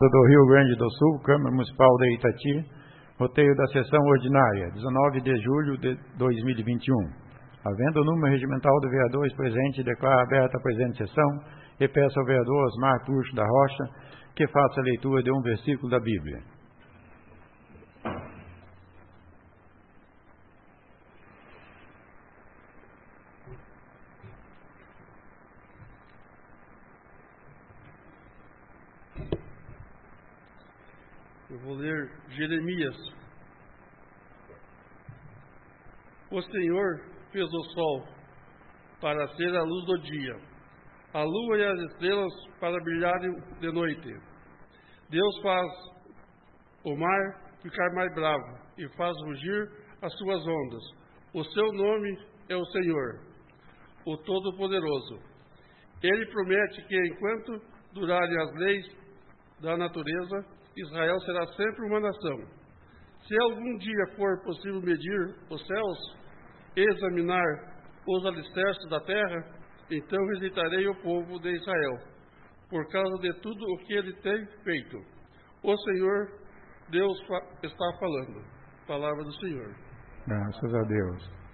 do Rio Grande do Sul, Câmara Municipal de Itati, roteio da sessão ordinária, 19 de julho de 2021. Havendo o número regimental de vereadores presente, declaro aberta a presente sessão e peço ao vereador Osmar Puxo da Rocha que faça a leitura de um versículo da Bíblia. Eu vou ler Jeremias. O Senhor fez o sol para ser a luz do dia, a lua e as estrelas para brilharem de noite. Deus faz o mar ficar mais bravo e faz rugir as suas ondas. O seu nome é o Senhor, o Todo-Poderoso. Ele promete que enquanto durarem as leis da natureza, Israel será sempre uma nação. Se algum dia for possível medir os céus e examinar os alicerces da terra, então visitarei o povo de Israel, por causa de tudo o que ele tem feito. O Senhor, Deus, está falando. Palavra do Senhor. Graças a Deus.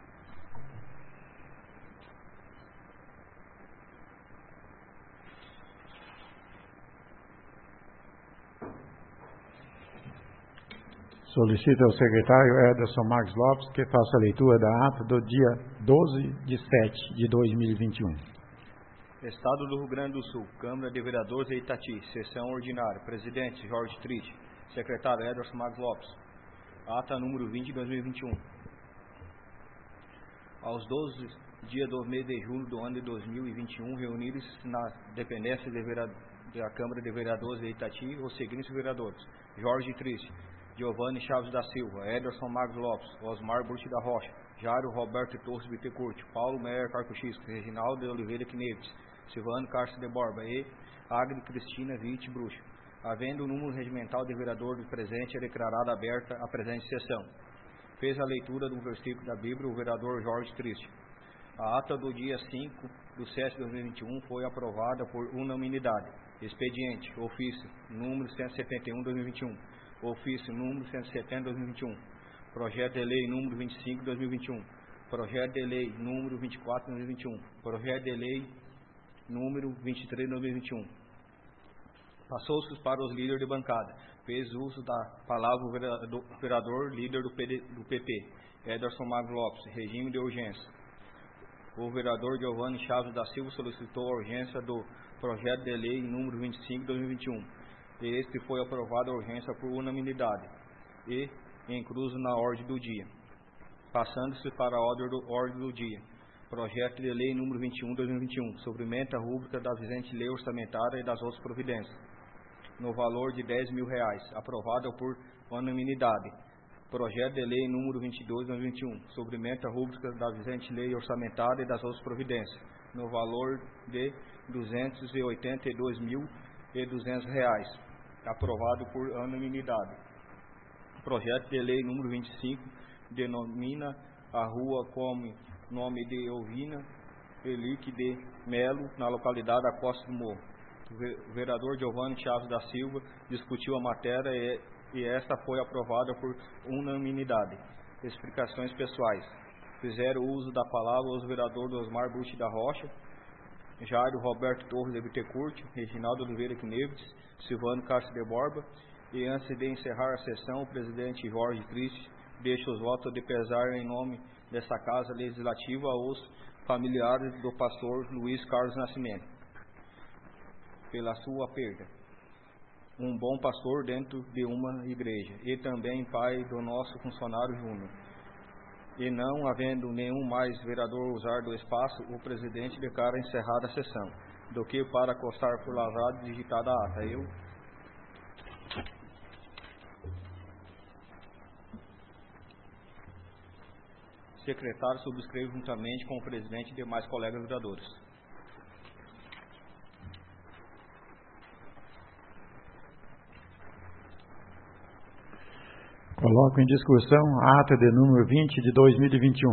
Solicito ao secretário Ederson Marques Lopes que faça a leitura da ata do dia 12/7/2021. Estado do Rio Grande do Sul, Câmara de Vereadores de Itati, sessão ordinária, presidente Jorge Triste, secretário Ederson Marques Lopes. Ata número 20/2021. Aos 12 dias do mês de julho do ano de 2021, reunidos na dependência da Câmara de Vereadores de Itati os seguintes vereadores: Jorge Triste, Giovanni Chaves da Silva, Ederson Marques Lopes, Osmar Bruxo da Rocha, Jairo Roberto Torres Bittencourt, Paulo Meyer Carcuchisco, Reginaldo de Oliveira Kneves, Silvano Castro de Borba e Agri Cristina Vitti Bruxo. Havendo o número regimental de vereadores presente, é declarada aberta a presente sessão. Fez a leitura do versículo da Bíblia o vereador Jorge Triste. A ata do dia 5/7/2021 foi aprovada por unanimidade. Expediente, ofício, número 171/2021. Ofício número 170/2021, projeto de lei número 25/2021, projeto de lei número 24/2021, projeto de lei número 23/2021. Passou-se para os líderes de bancada. Fez uso da palavra o vereador líder do PP, Ederson Marques Lopes, regime de urgência. O vereador Giovanni Chaves da Silva solicitou a urgência do projeto de lei número 25/2021. Este foi aprovado a urgência por unanimidade e incluso na ordem do dia. Passando-se para a ordem do dia. Projeto de lei número 21/2021, suprimento a rúbrica da vigente lei orçamentária e das outras providências, no valor de R$10.000, aprovado por unanimidade. Projeto de lei número 22/2021, suprimento a rúbrica da vigente lei orçamentária e das outras providências, no valor de R$282.200, aprovado por unanimidade. Projeto de lei número 25 denomina a rua como nome de Ovina Elique de Melo, na localidade da Costa do Morro. O vereador Giovanni Chaves da Silva discutiu a matéria e esta foi aprovada por unanimidade. Explicações pessoais. Fizeram uso da palavra os vereadores Osmar Bruxo da Rocha, Jairo Roberto Torres de Bittencourt, Reginaldo Oliveira Kneves, Silvano Castro de Borba. E antes de encerrar a sessão, o presidente Jorge Triste deixa os votos de pesar em nome dessa Casa Legislativa aos familiares do pastor Luiz Carlos Nascimento, pela sua perda. Um bom pastor dentro de uma igreja e também pai do nosso funcionário Júnior. E não havendo nenhum mais vereador usar do espaço, o presidente declara encerrada a sessão, do que para constar por lavrado digitada a ata. Secretário subscreve juntamente com o presidente e demais colegas vereadores. Coloco em discussão a ata de número 20 de 2021.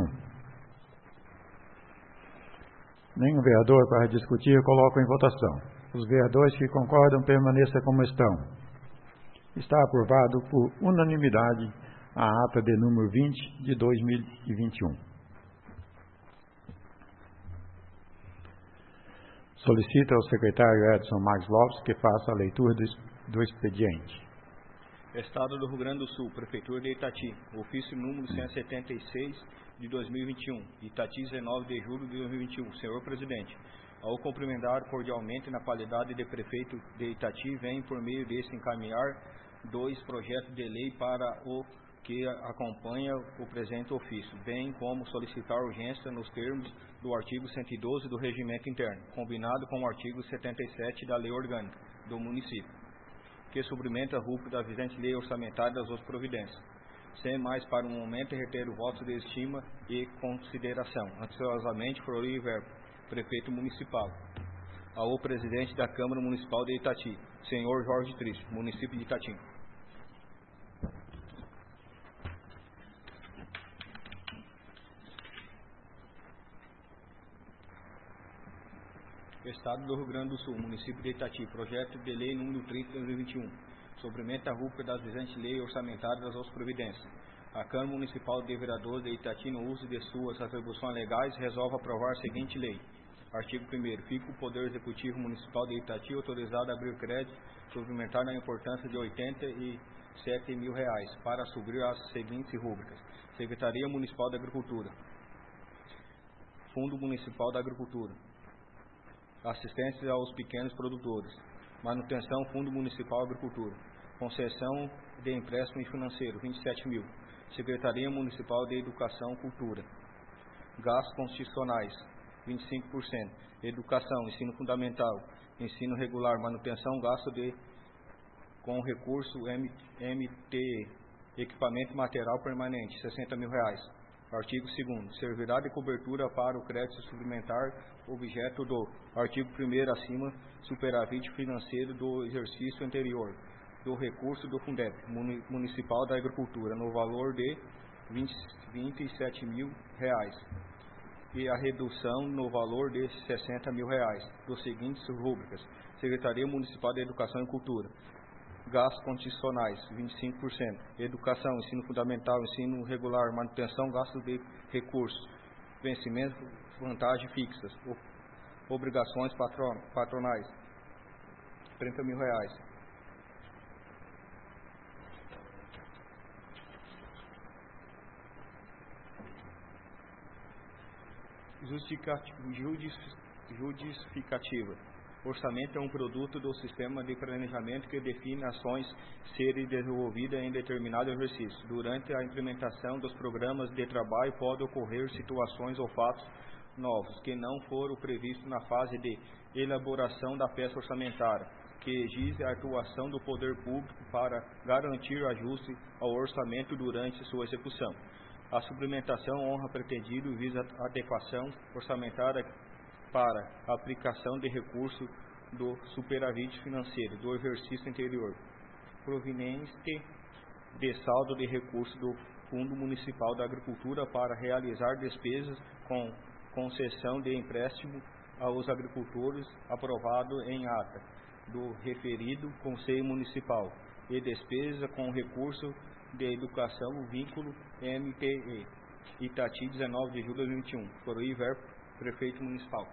Nenhum vereador para discutir, coloco em votação. Os vereadores que concordam permaneçam como estão. Está aprovado por unanimidade a ata de número 20 de 2021. Solicito ao secretário Edson Marques Lopes que faça a leitura do expediente. Estado do Rio Grande do Sul, Prefeitura de Itati, ofício número 176 de 2021, Itati, 19 de julho de 2021. Senhor Presidente, ao cumprimentar cordialmente na qualidade de prefeito de Itati, vem por meio desse encaminhar 2 projetos de lei para o que acompanha o presente ofício, bem como solicitar urgência nos termos do artigo 112 do Regimento Interno, combinado com o artigo 77 da Lei Orgânica do Município, que suprimenta a RUP da vigente lei orçamentária das outras providências. Sem mais para um momento, reitero o voto de estima e consideração. Ansiosamente, Flori Verbo, Prefeito Municipal. Ao Presidente da Câmara Municipal de Itati, Senhor Jorge Triste, Município de Itati. Estado do Rio Grande do Sul, Município de Itati, Projeto de Lei número 30 de 2021, suprimenta a RUP das vigentes leis orçamentárias das outras providências. A Câmara Municipal de Vereadores de Itati, no uso de suas atribuições legais, resolve aprovar a seguinte lei. Artigo 1º. Fica o Poder Executivo Municipal de Itati autorizado a abrir crédito suplementar na importância de R$ 87 mil para suprir as seguintes rúbricas. Secretaria Municipal da Agricultura, Fundo Municipal da Agricultura, assistência aos pequenos produtores, manutenção Fundo Municipal da Agricultura, concessão de empréstimo financeiro, 27 mil, Secretaria Municipal de Educação e Cultura, gastos constitucionais, 25%, educação, ensino fundamental, ensino regular, manutenção, gasto com recurso MT, equipamento material permanente, 60 mil reais. Artigo 2º. Servirá de cobertura para o crédito suplementar objeto do artigo 1º acima, superávit financeiro do exercício anterior, do recurso do Fundeb Municipal da Agricultura, no valor de R$ 27 mil e a redução no valor de R$ 60 mil dos seguintes rúbricas. Secretaria Municipal de Educação e Cultura, gastos constitucionais, 25%, educação, ensino fundamental, ensino regular, manutenção, gastos de recursos, vencimento, vantagens fixas, obrigações patronais, R$ 30 mil. Justificativa. Orçamento é um produto do sistema de planejamento que define ações serem desenvolvidas em determinado exercício. Durante a implementação dos programas de trabalho, pode ocorrer situações ou fatos novos que não foram previstos na fase de elaboração da peça orçamentária, que exige a atuação do poder público para garantir ajuste ao orçamento durante sua execução. A suplementação honra pretendido e visa a adequação orçamentária para a aplicação de recursos do superávit financeiro do exercício anterior, proveniente de saldo de recursos do Fundo Municipal da Agricultura para realizar despesas com concessão de empréstimo aos agricultores aprovado em ata do referido Conselho Municipal e despesa com recurso de educação vínculo MTE Itati, 19 de julho de 2021. Flori Verbo, Prefeito Municipal.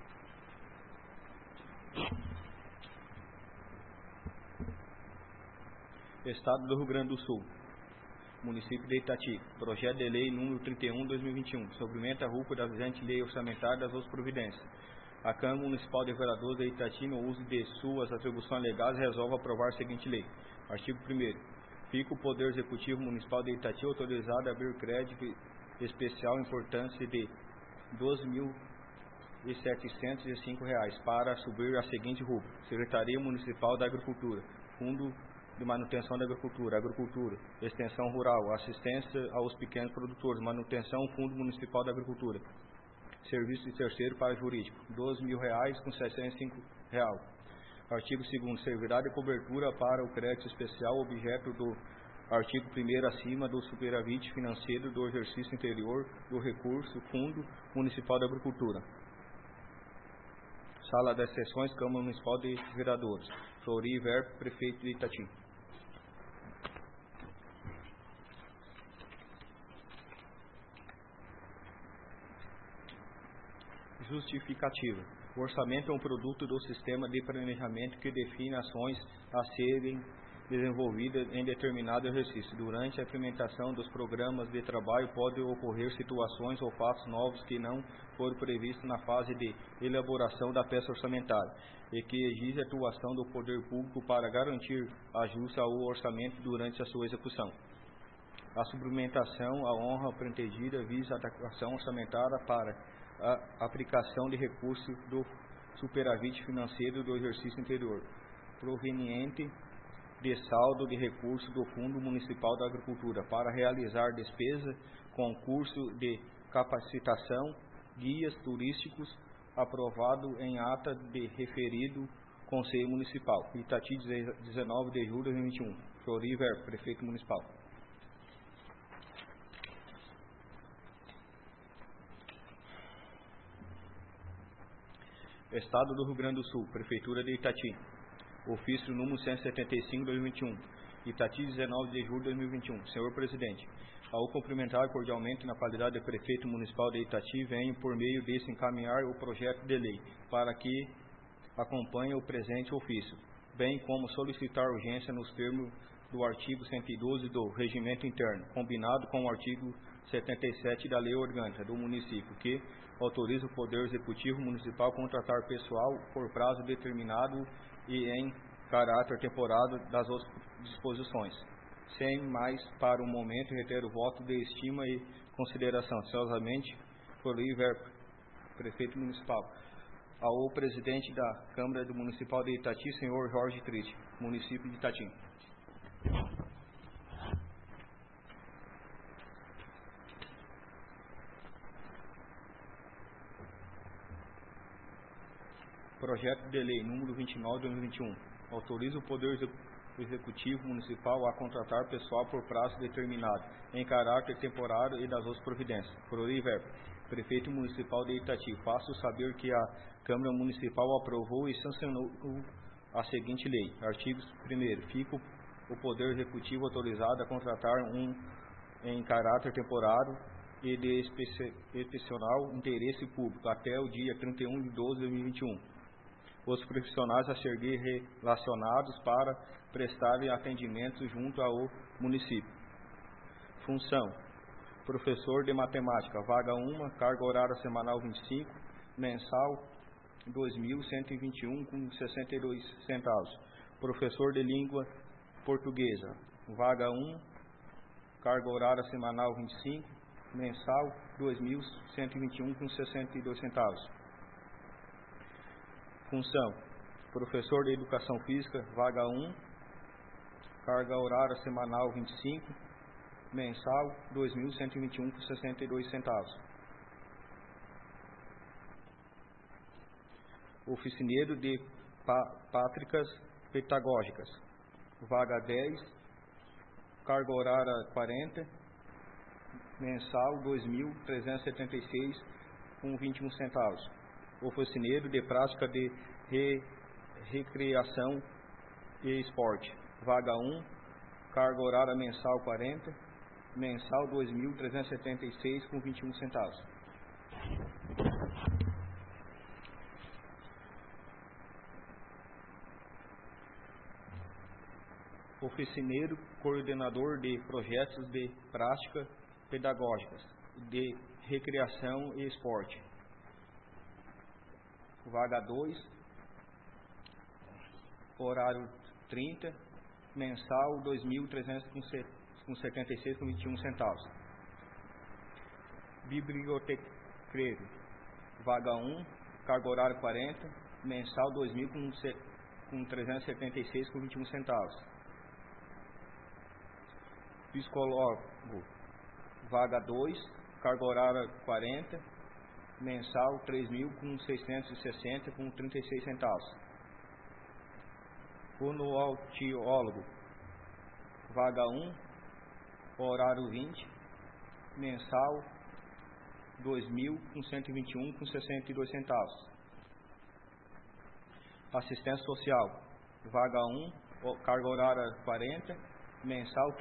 Estado do Rio Grande do Sul, Município de Itati, Projeto de Lei número 31 de 2021, suplementa a RUP da vigente Lei Orçamentária das outras providências. A Câmara Municipal de Vereadores de Itati, no uso de suas atribuições legais, resolve aprovar a seguinte lei. Artigo 1º. Fica o Poder Executivo Municipal de Itati autorizado a abrir crédito especial importância de R$ 12.705 para subir a seguinte rúbrica. Secretaria Municipal da Agricultura, Fundo de Manutenção da Agricultura, Agricultura, Extensão Rural, Assistência aos Pequenos Produtores, Manutenção, Fundo Municipal da Agricultura, Serviço de Terceiro para Jurídico, R$ 12.000 com R$ 705. Artigo 2º. Servirá de cobertura para o crédito especial objeto do artigo 1º acima do superávit financeiro do exercício anterior do recurso Fundo Municipal da Agricultura. Sala das Sessões, Câmara Municipal de Vereadores. Flori Verbo, Prefeito de Itati. justificativa. O orçamento é um produto do sistema de planejamento que define ações a serem desenvolvidas em determinado exercício. Durante a implementação dos programas de trabalho, podem ocorrer situações ou fatos novos que não foram previstos na fase de elaboração da peça orçamentária e que exigem a atuação do poder público para garantir ajuste ao orçamento durante a sua execução. A suplementação à honra pretendida visa a adequação orçamentária para a aplicação de recursos do superávit financeiro do exercício anterior, proveniente de saldo de recursos do Fundo Municipal da Agricultura, para realizar despesa, concurso de capacitação, guias turísticos, aprovado em ata de referido Conselho Municipal. Itati, 19 de julho de 2021. Flori Verbo, Prefeito Municipal. Estado do Rio Grande do Sul, Prefeitura de Itati. Ofício número 175/2021. Itati, 19 de julho de 2021. Senhor Presidente, ao cumprimentar cordialmente na qualidade de Prefeito Municipal de Itati, venho por meio desse encaminhar o projeto de lei para que acompanhe o presente ofício, bem como solicitar urgência nos termos do artigo 112 do Regimento Interno, combinado com o artigo 77 da Lei Orgânica do Município, que autoriza o Poder Executivo Municipal a contratar pessoal por prazo determinado e em caráter temporário das outras disposições. Sem mais, para o momento, reitero o voto de estima e consideração. Sinceramente, Flori Verbo, Prefeito Municipal. Ao Presidente da Câmara do Municipal de Itati, senhor Jorge Triste, município de Itati. Projeto de Lei número 29 de 2021. Autoriza o Poder Executivo Municipal a contratar pessoal por prazo determinado, em caráter temporário e das outras providências. Flori Verbo, Prefeito Municipal de Itati. Faço saber que a Câmara Municipal aprovou e sancionou a seguinte lei. Artigo 1º. Fica o Poder Executivo autorizado a contratar em caráter temporário e de excepcional interesse público até o dia 31 de 12 de 2021. Os profissionais a seguir relacionados para prestarem atendimento junto ao município. Função: professor de matemática, vaga 1, carga horária semanal 25, mensal 2.121 com 62 centavos. Professor de língua portuguesa, vaga 1, carga horária semanal 25, mensal 2.121 com 62 centavos. Função: professor de educação física, vaga 1, carga horária semanal 25, mensal 2.121 com 62 centavos. Oficineiro de pátricas pedagógicas, vaga 10, carga horária 40, mensal 2.376 com 21 centavos. Oficineiro de prática de recreação e esporte, vaga 1, carga horária mensal 40, mensal 2.376 com 21 centavos. Oficineiro coordenador de projetos de prática pedagógicas de recreação e esporte, vaga 2, horário 30, mensal 2.376 com 21 centavos. Bibliotequeiro, vaga 1, carga horária 40, mensal 2.000 com 376 com 21 centavos. Psicólogo, vaga 2, carga horária 40, mensal 3.660 com 36 centavos. Fonoaudiólogo, vaga 1, horário 20, mensal 2.121 com 62 centavos. Assistência social, vaga 1, carga horária 40, mensal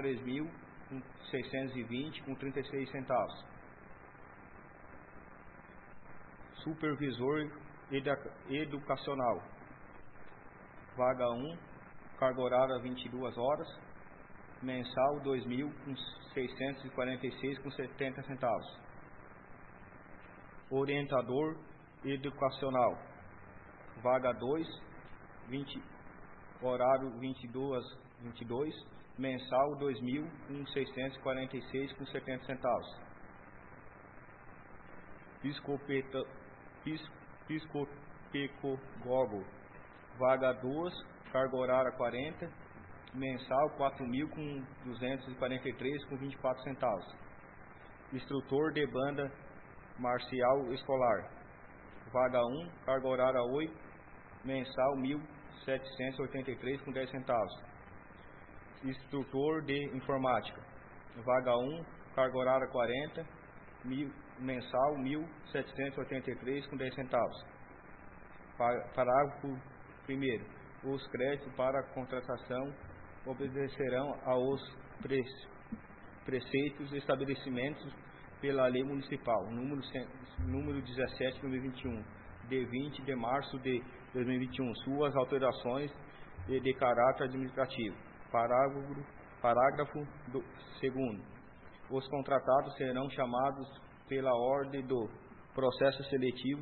3.620 com 36 centavos. supervisor educacional. Vaga 1, carga horária 22 horas, mensal R$ 2.646,70. Orientador educacional. Vaga 2, horário 22, mensal R$ 2.646,70. Psicopedagogo. Vaga 2, carga horária 40, mensal R$ 4.243,24. Instrutor de banda marcial escolar. Vaga 1, carga horária 8, mensal R$ 1.783,10. Instrutor de informática. Vaga 1, carga horária 40, mensal R$ 1.783,10. Parágrafo 1º. Os créditos para contratação obedecerão aos preceitos estabelecimentos pela Lei Municipal número 17/2021, de 20 de março de 2021, suas alterações de caráter administrativo. Parágrafo 2º. Os contratados serão chamados pela ordem do processo seletivo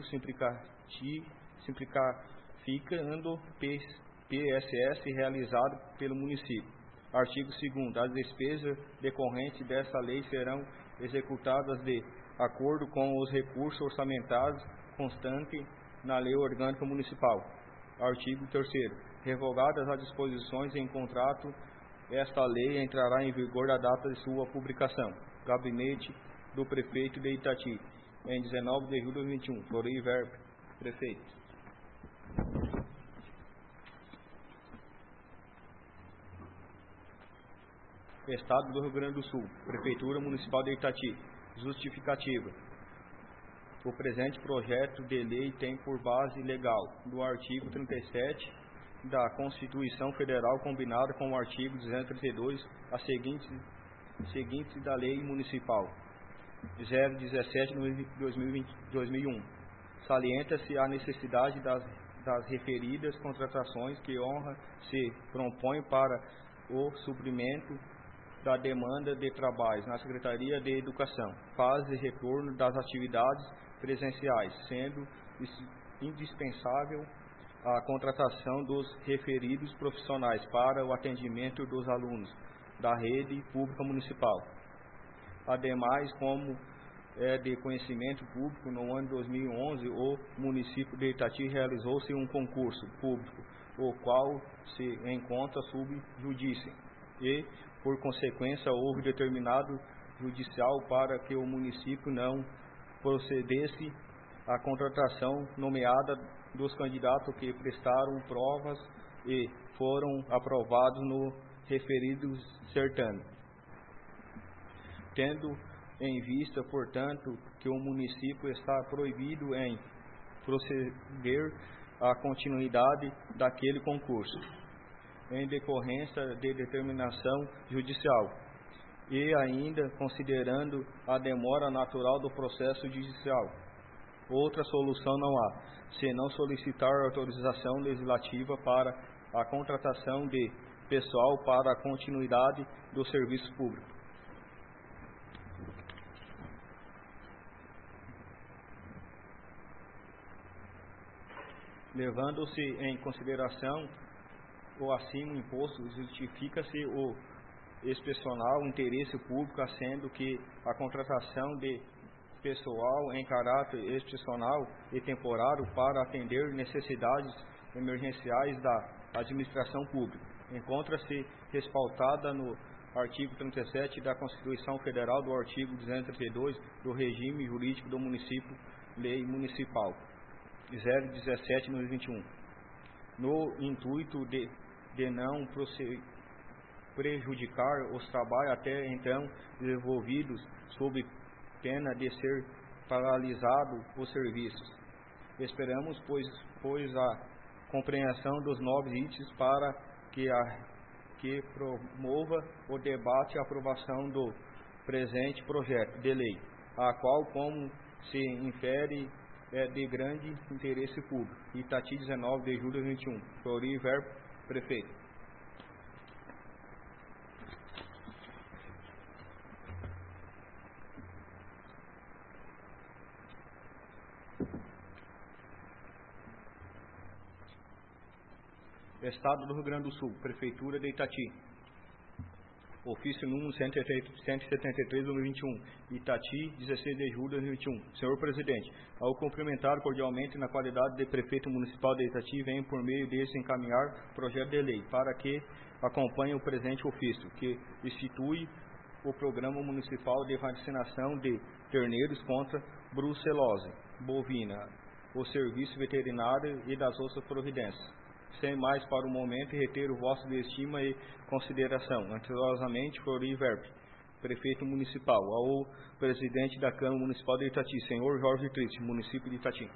simplificando PSS realizado pelo município. Artigo 2º. As despesas decorrentes dessa lei serão executadas de acordo com os recursos orçamentários constantes na Lei Orgânica Municipal. Artigo 3º. Revogadas as disposições em contrato, esta lei entrará em vigor da data de sua publicação. Gabinete do Prefeito de Itati, em 19 de julho de 2021. Flori Verbo, Prefeito. Estado do Rio Grande do Sul, Prefeitura Municipal de Itati. Justificativa. O presente projeto de lei tem por base legal do artigo 37 da Constituição Federal, combinado com o artigo 232, a seguinte da Lei Municipal 017/2001. Salienta-se a necessidade das referidas contratações que honra se propõe para o suprimento da demanda de trabalhos na Secretaria de Educação, fase de retorno das atividades presenciais, sendo indispensável a contratação dos referidos profissionais para o atendimento dos alunos da rede pública municipal. Ademais, como é de conhecimento público, no ano de 2011, o município de Itati realizou-se um concurso público, o qual se encontra sob judício, e, por consequência, houve determinado judicial para que o município não procedesse à contratação nomeada dos candidatos que prestaram provas e foram aprovados no referido certame. Tendo em vista, portanto, que o município está proibido em proceder à continuidade daquele concurso, em decorrência de determinação judicial, e ainda considerando a demora natural do processo judicial, outra solução não há, senão solicitar autorização legislativa para a contratação de pessoal para a continuidade do serviço público. Levando-se em consideração o acima imposto, justifica-se o excepcional interesse público, sendo que a contratação de pessoal em caráter excepcional e temporário para atender necessidades emergenciais da administração pública encontra-se respaldada no artigo 37 da Constituição Federal, do artigo 232 do regime jurídico do município, Lei Municipal 017/2021, no intuito de não prejudicar os trabalhos até então desenvolvidos, sob pena de ser paralisado os serviços. Esperamos, pois a compreensão dos novos itens para que promova o debate e a aprovação do presente projeto de lei, a qual, como se infere é de grande interesse público. Itati, 19 de julho de 2021. Fleury Verbo, prefeito. Estado do Rio Grande do Sul, Prefeitura de Itati. Ofício número 173, 2021. Itati, 16 de julho de 2021. Senhor Presidente, ao cumprimentar cordialmente na qualidade de Prefeito Municipal de Itati, venho por meio desse encaminhar projeto de lei para que acompanhe o presente ofício, que institui o Programa Municipal de Vacinação de Terneiros contra brucelose bovina, o Serviço Veterinário e das outras providências. Sem mais para o momento, reter o vosso de estima e consideração. Anteriormente, Fleury Verbo, Prefeito Municipal, ao Presidente da Câmara Municipal de Itati, Senhor Jorge Triste, Município de Itati.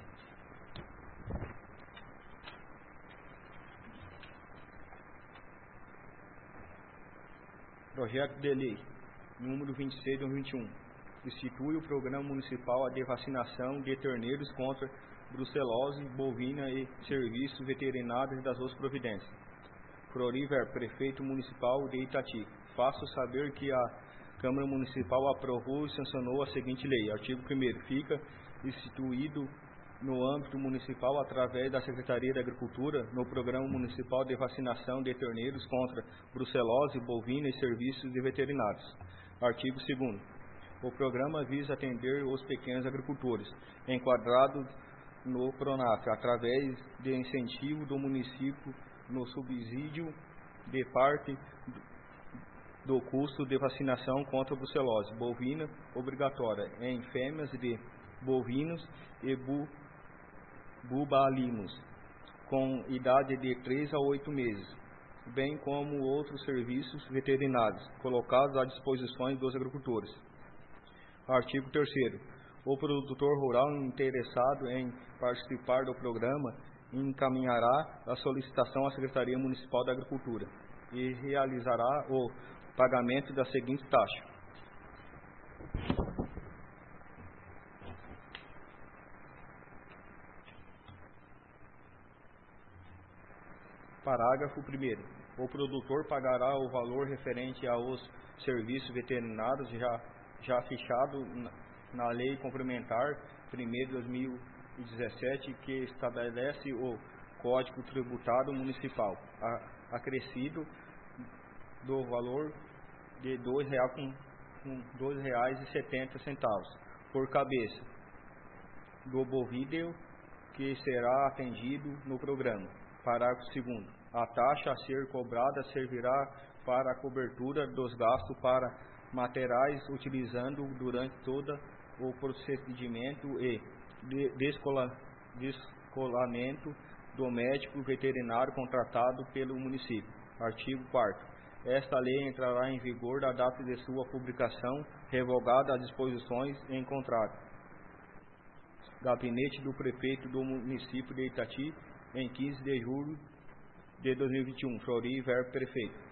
Projeto de Lei, número 26 de 2021. Institui o Programa Municipal de Vacinação de Terneiros contra brucelose bovina e serviços veterinários e das outras providências. Fleury Verbo, Prefeito Municipal de Itati. Faço saber que a Câmara Municipal aprovou e sancionou a seguinte lei. Artigo 1º. Fica instituído no âmbito municipal, através da Secretaria da Agricultura, no Programa Municipal de Vacinação de Terneiros contra brucelose bovina e serviços veterinários. Artigo 2º. O programa visa atender os pequenos agricultores, enquadrados no PRONAF, através de incentivo do município no subsídio de parte do custo de vacinação contra a brucelose bovina obrigatória em fêmeas de bovinos e bubalinos com idade de 3 a 8 meses, bem como outros serviços veterinários colocados à disposição dos agricultores. Artigo 3º. O produtor rural interessado em participar do programa encaminhará a solicitação à Secretaria Municipal da Agricultura e realizará o pagamento da seguinte taxa. Parágrafo 1º. O produtor pagará o valor referente aos serviços veterinários já fixado na Lei Complementar 1º de 2017, que estabelece o Código Tributário Municipal, acrescido do valor de R$ 2,70 por cabeça do bovídeo que será atendido no programa. Parágrafo 2º. A taxa a ser cobrada servirá para a cobertura dos gastos para materiais utilizando durante toda o procedimento e descolamento do médico veterinário contratado pelo município. Artigo 4º. Esta lei entrará em vigor da data de sua publicação, revogada as disposições em contrato. Gabinete do Prefeito do Município de Itati, em 15 de julho de 2021. Fleury Verbo, Prefeito.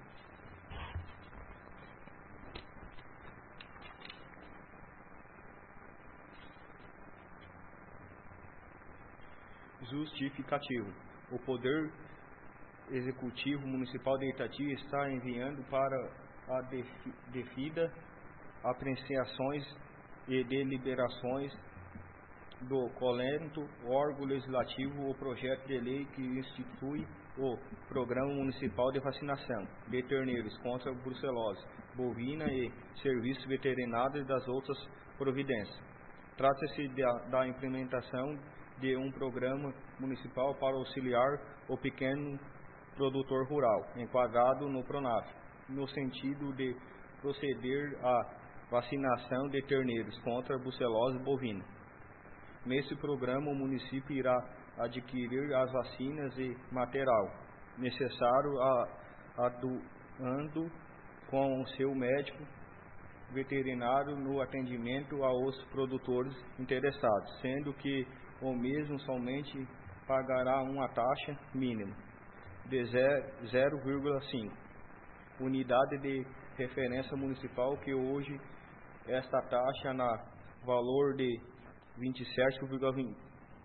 Justificativo. O Poder Executivo Municipal de Itati está enviando para a devida apreciações e deliberações do colento órgão legislativo o projeto de lei que institui o Programa Municipal de Vacinação de Terneiros contra a brucelose bovina e serviços veterinários e das outras providências. Trata-se da implementação de um programa municipal para auxiliar o pequeno produtor rural, enquadrado no PRONAF, no sentido de proceder à vacinação de terneiros contra a brucelose bovina. Nesse programa, o município irá adquirir as vacinas e material necessário atuando com o seu médico veterinário no atendimento aos produtores interessados, sendo que o mesmo somente pagará uma taxa mínima de 0,5 unidade de referência municipal, que hoje esta taxa na valor de R$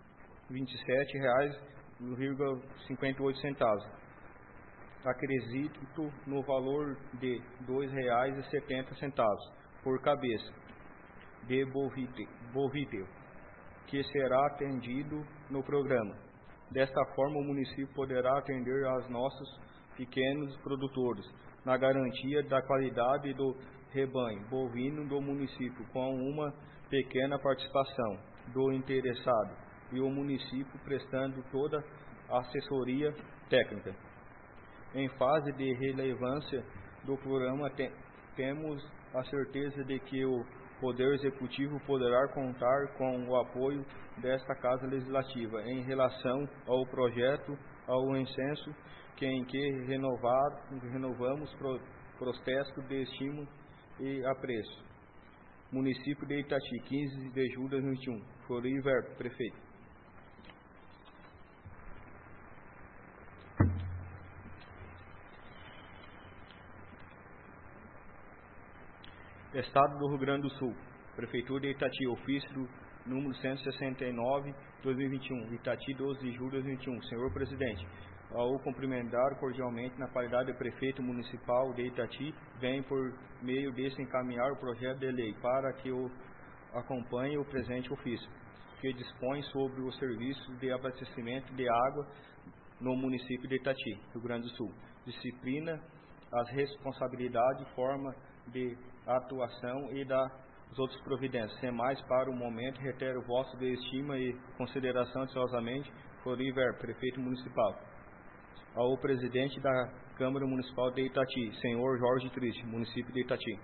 R$27,58. Acrescido no valor de R$2,70 por cabeça de bovíteo, que será atendido no programa. Desta forma, o município poderá atender aos nossos pequenos produtores, na garantia da qualidade do rebanho bovino do município, com uma pequena participação do interessado, e o município prestando toda a assessoria técnica. Em fase de relevância do programa, temos a certeza de que o Poder Executivo poderá contar com o apoio desta Casa Legislativa em relação ao projeto, ao incenso, em que renovamos protesto de estímulo e apreço. Município de Itati, 15 de julho de 2021. Flori Verbo, prefeito. Estado do Rio Grande do Sul, Prefeitura de Itati, ofício número 169, 2021, Itati, 12 de julho de 2021. Senhor Presidente, ao cumprimentar cordialmente na qualidade de Prefeito Municipal de Itati, venho por meio desse encaminhar o projeto de lei para que o acompanhe o presente ofício, que dispõe sobre os serviços de abastecimento de água no município de Itati, Rio Grande do Sul. Disciplina as responsabilidades, forma de atuação e das outras providências. Sem mais, para o momento, reitero o vosso de estima e consideração atenciosamente, Floriver, Prefeito Municipal. Ao Presidente da Câmara Municipal de Itati, Senhor Jorge Triste, Município de Itati.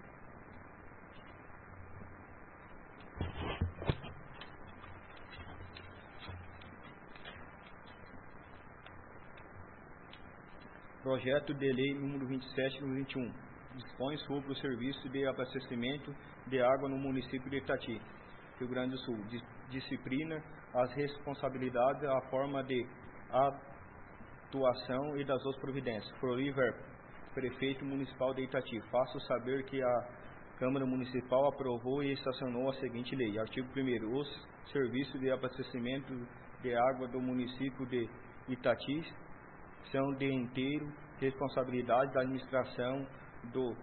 Projeto de Lei número 27/21. Dispõe sobre o serviço de abastecimento de água no município de Itati, Rio Grande do Sul. Disciplina as responsabilidades, a forma de atuação e das outras providências. Floriver, Prefeito Municipal de Itati. Faço saber que a Câmara Municipal aprovou e sancionou a seguinte lei. Artigo 1º. Os serviços de abastecimento de água do município de Itati são de inteiro responsabilidade da administração do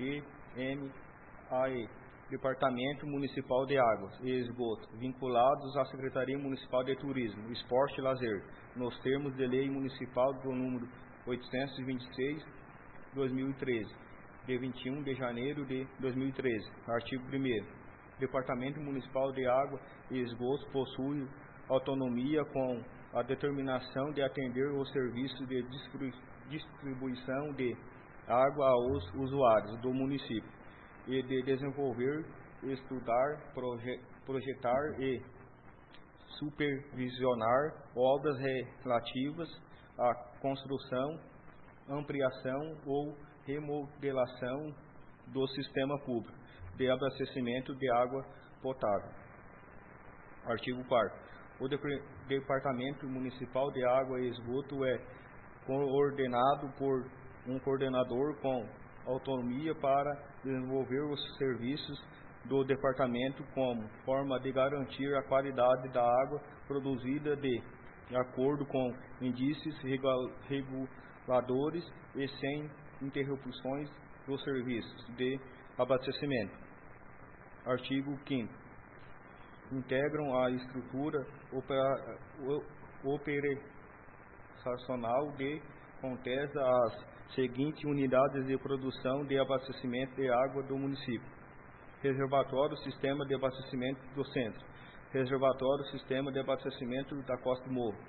DMAE, Departamento Municipal de Águas e Esgoto, vinculados à Secretaria Municipal de Turismo, Esporte e Lazer, nos termos de Lei Municipal do número 826/2013, de 21 de janeiro de 2013. Artigo 1º. Departamento Municipal de Água e Esgoto possui autonomia com a determinação de atender os serviços de distribuição de água aos usuários do município e de desenvolver, estudar, projetar e supervisionar obras relativas à construção, ampliação ou remodelação do sistema público de abastecimento de água potável. Artigo 4º. O Departamento Municipal de Água e Esgoto é coordenado por um coordenador com autonomia para desenvolver os serviços do departamento como forma de garantir a qualidade da água produzida de acordo com índices reguladores e sem interrupções dos serviços de abastecimento. Artigo 5º. Integram a estrutura operacional de contesa as seguintes unidades de produção de abastecimento de água do município: reservatório, sistema de abastecimento do centro, reservatório, sistema de abastecimento da Costa do Morro.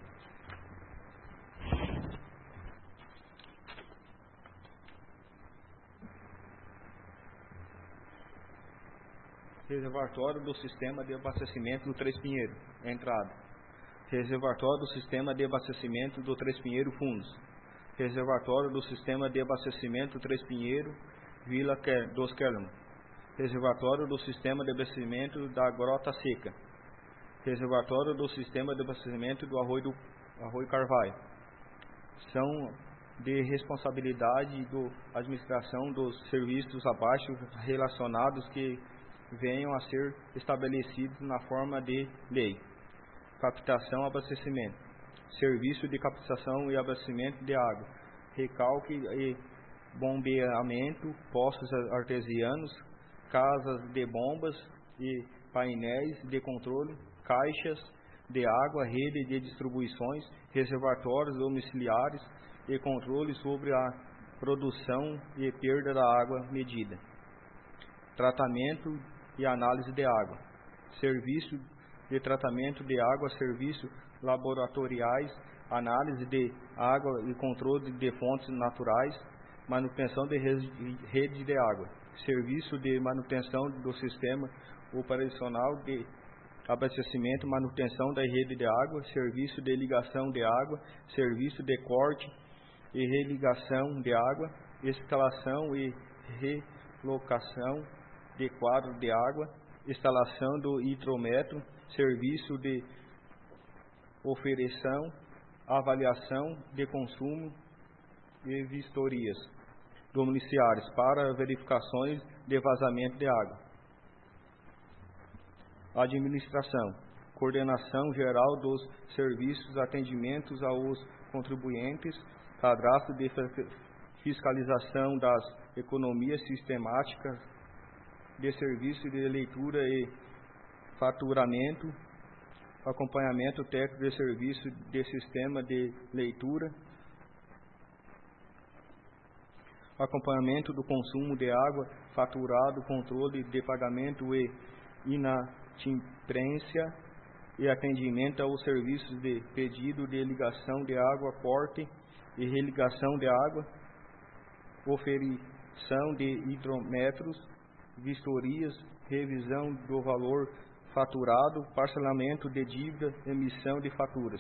Reservatório do sistema de abastecimento do Três Pinheiro, entrada. Reservatório do sistema de abastecimento do Três Pinheiro, fundos. Reservatório do sistema de abastecimento do Três Pinheiro, Vila dos Kelman. Reservatório do sistema de abastecimento da Grota Seca. Reservatório do sistema de abastecimento do Arroio Carvalho. São de responsabilidade da administração dos serviços abaixo relacionados que venham a ser estabelecidos na forma de lei. captação e abastecimento, serviço de captação e abastecimento de água, recalque e bombeamento, poços artesianos, casas de bombas e painéis de controle, caixas de água, rede de distribuições, reservatórios domiciliares e controle sobre a produção e perda da água medida, tratamento e análise de água, serviço de tratamento de água, serviços laboratoriais, análise de água e controle de fontes naturais, manutenção de rede de água, serviço de manutenção do sistema operacional de abastecimento, manutenção da rede de água, serviço de ligação de água, serviço de corte e religação de água, instalação e relocação de quadro de água, instalação do hidrômetro, serviço de oferição, avaliação de consumo e vistorias domiciliares para verificações de vazamento de água. Administração, coordenação geral dos serviços, atendimentos aos contribuintes, cadastro de fiscalização das economias sistemáticas de serviço de leitura e faturamento, acompanhamento técnico de serviço de sistema de leitura, acompanhamento do consumo de água faturado, controle de pagamento e inadimplência e atendimento aos serviços de pedido de ligação de água, corte e religação de água, oferição de hidrômetros, vistorias, revisão do valor faturado, parcelamento de dívida, emissão de faturas.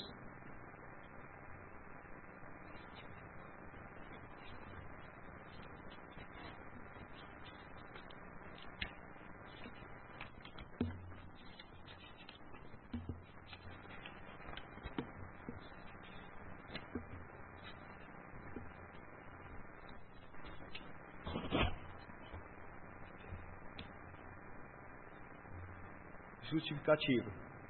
Justificativa.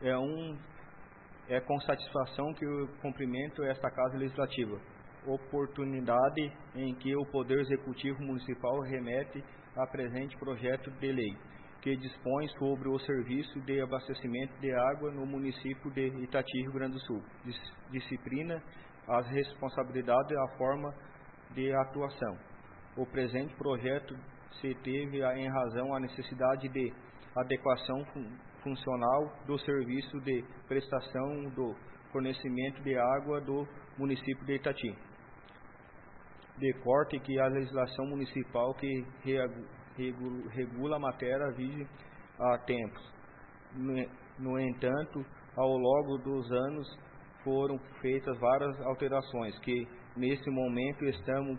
É com satisfação que eu cumprimento esta Casa Legislativa, oportunidade em que o Poder Executivo Municipal remete a presente projeto de lei, que dispõe sobre o serviço de abastecimento de água no município de Itati, Rio Grande do Sul. Disciplina as responsabilidades e a forma de atuação. O presente projeto se teve em razão à necessidade de adequação funcional do serviço de prestação do fornecimento de água do município de Itati. Decorte que a legislação municipal que regula a matéria vige há tempos. No entanto, ao longo dos anos foram feitas várias alterações que, nesse momento, estamos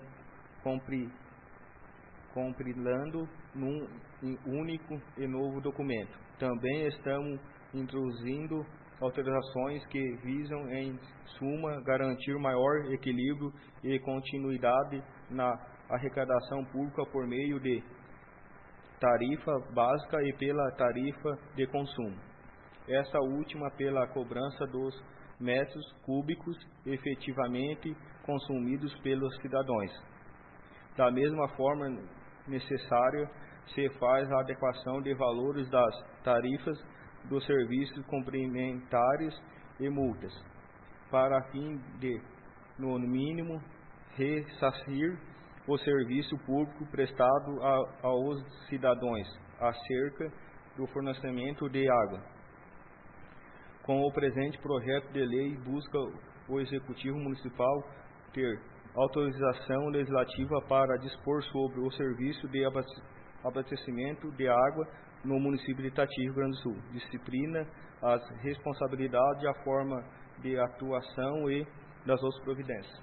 compilando num único e novo documento. Também estamos introduzindo alterações que visam, em suma, garantir maior equilíbrio e continuidade na arrecadação pública por meio de tarifa básica e pela tarifa de consumo. Essa última pela cobrança dos metros cúbicos efetivamente consumidos pelos cidadãos. Da mesma forma necessária, se faz a adequação de valores das tarifas dos serviços complementares e multas, para fim de, no mínimo, ressarcir o serviço público prestado aos cidadãos acerca do fornecimento de água. Com o presente projeto de lei, busca o Executivo Municipal ter autorização legislativa para dispor sobre o serviço de abastecimento de água no município de Itati, Rio Grande do Sul. Disciplina as responsabilidades, a forma de atuação e das outras providências.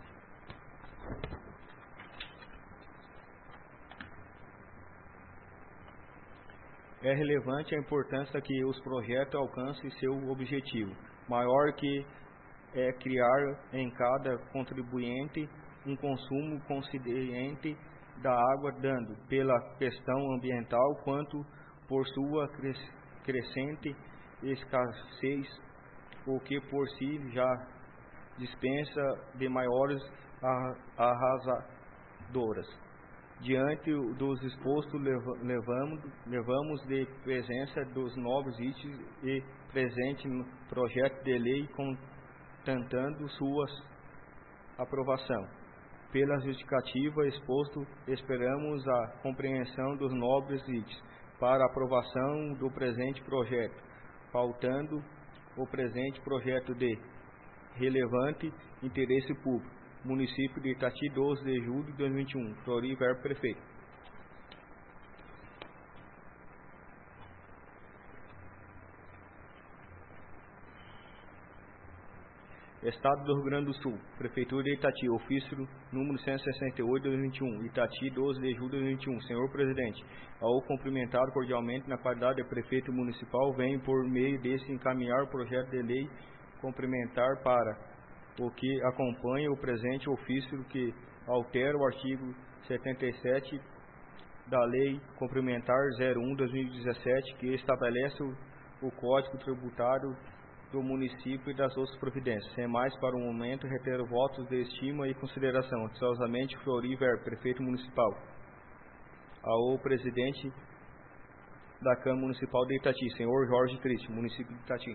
É relevante a importância que os projetos alcancem seu objetivo, maior que é criar em cada contribuinte um consumo consciente da água, dando pela questão ambiental quanto por sua crescente escassez o que por si já dispensa de maiores arrasadoras. Diante dos expostos, levamos de presença dos novos itens e presente no projeto de lei, contentando sua aprovação. Pela justificativa exposto, esperamos a compreensão dos nobres itens para aprovação do presente projeto, pautando o presente projeto de relevante interesse público. Município de Itati, 12 de julho de 2021. Flori, verbo prefeito. Estado do Rio Grande do Sul. Prefeitura de Itati. Ofício número 168 de 2021. Itati, 12 de julho de 2021. Senhor Presidente, ao cumprimentado cordialmente na qualidade de prefeito municipal, venho por meio desse encaminhar o projeto de lei complementar para o que acompanha o presente ofício, que altera o artigo 77 da Lei Complementar 01/2017, que estabelece o Código Tributário do município e das outras providências. Sem mais, para o momento, reitero votos de estima e consideração. Atenciosamente, Flori, verbo prefeito municipal. Ao presidente da Câmara Municipal de Itati, senhor Jorge Cristi, município de Itati.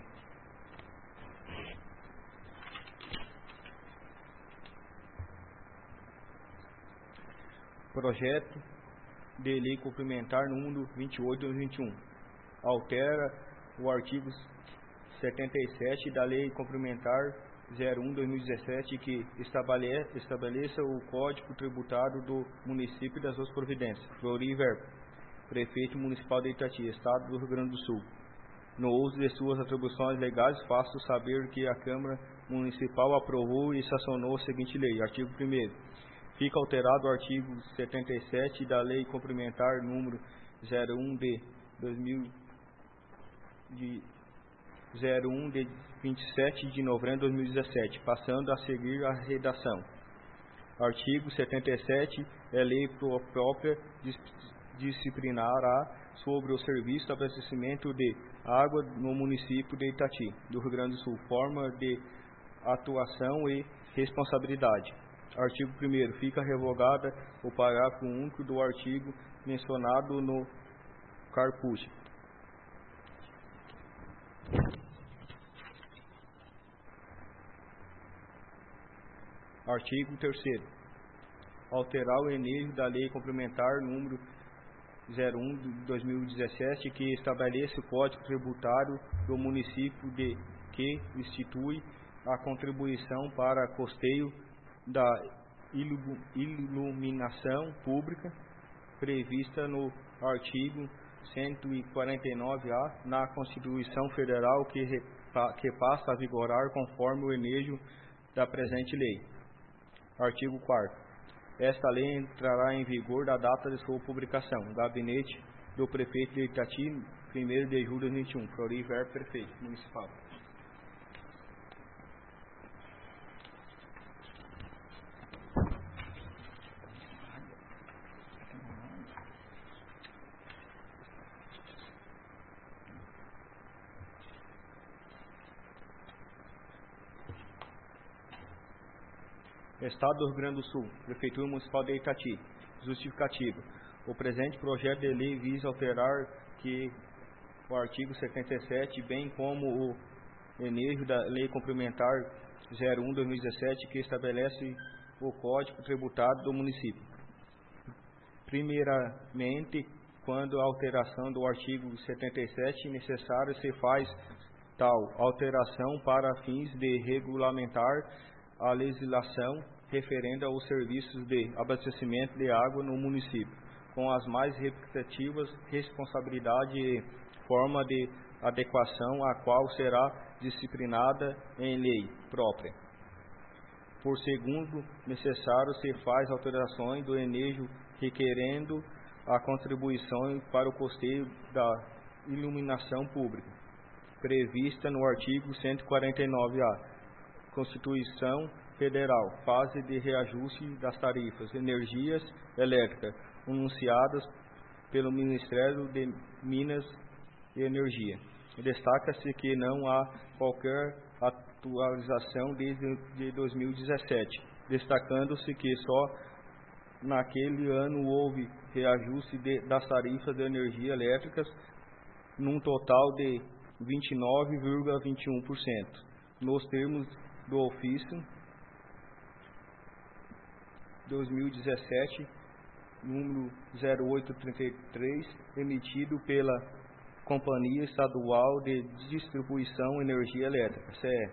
Projeto de lei complementar número 28 de 2021. Altera o artigo 77 da lei complementar 01/2017, que estabeleça o Código Tributário do município e das suas providências. Flori, verbo prefeito municipal de Itati, Estado do Rio Grande do Sul. No uso de suas atribuições legais, faço saber que a Câmara Municipal aprovou e sancionou a seguinte lei. Artigo 1º. Fica alterado o artigo 77 da Lei Complementar número 01 de 27 de novembro de 2017, passando a seguir a redação. Artigo 77 é lei própria disciplinará sobre o serviço de abastecimento de água no município de Itati, do Rio Grande do Sul, forma de atuação e responsabilidade. Artigo 1º. Fica revogada o parágrafo único do artigo mencionado no caput. Artigo 3º. Alterar o ensejo da Lei Complementar número 01 de 2017, que estabelece o Código Tributário do município que institui a contribuição para custeio da iluminação pública prevista no artigo 149-A na Constituição Federal, que passa a vigorar conforme o ensejo da presente lei. Artigo 4º. Esta lei entrará em vigor da data de sua publicação. Gabinete do Prefeito de Itati, 1º de julho de 2021. Flori, verbo prefeito municipal. Estado do Rio Grande do Sul, Prefeitura Municipal de Itati. Justificativa. O presente projeto de lei visa alterar que o artigo 77, bem como o ensejo da Lei Complementar 01/2017, que estabelece o Código Tributário do município. Primeiramente, quando a alteração do artigo 77 necessária, se faz tal alteração para fins de regulamentar a legislação referenda aos serviços de abastecimento de água no município, com as mais respectivas responsabilidade e forma de adequação, a qual será disciplinada em lei própria. Por segundo necessário, se faz alterações do ensejo requerendo a contribuição para o custeio da iluminação pública, prevista no artigo 149-A. Constituição Federal, fase de reajuste das tarifas de energias elétricas, anunciadas pelo Ministério de Minas e Energia. Destaca-se que não há qualquer atualização desde 2017, destacando-se que só naquele ano houve reajuste das tarifas de energia elétricas num total de 29,21%, nos termos do ofício 2017, número 0833, emitido pela Companhia Estadual de Distribuição de Energia Elétrica, CE.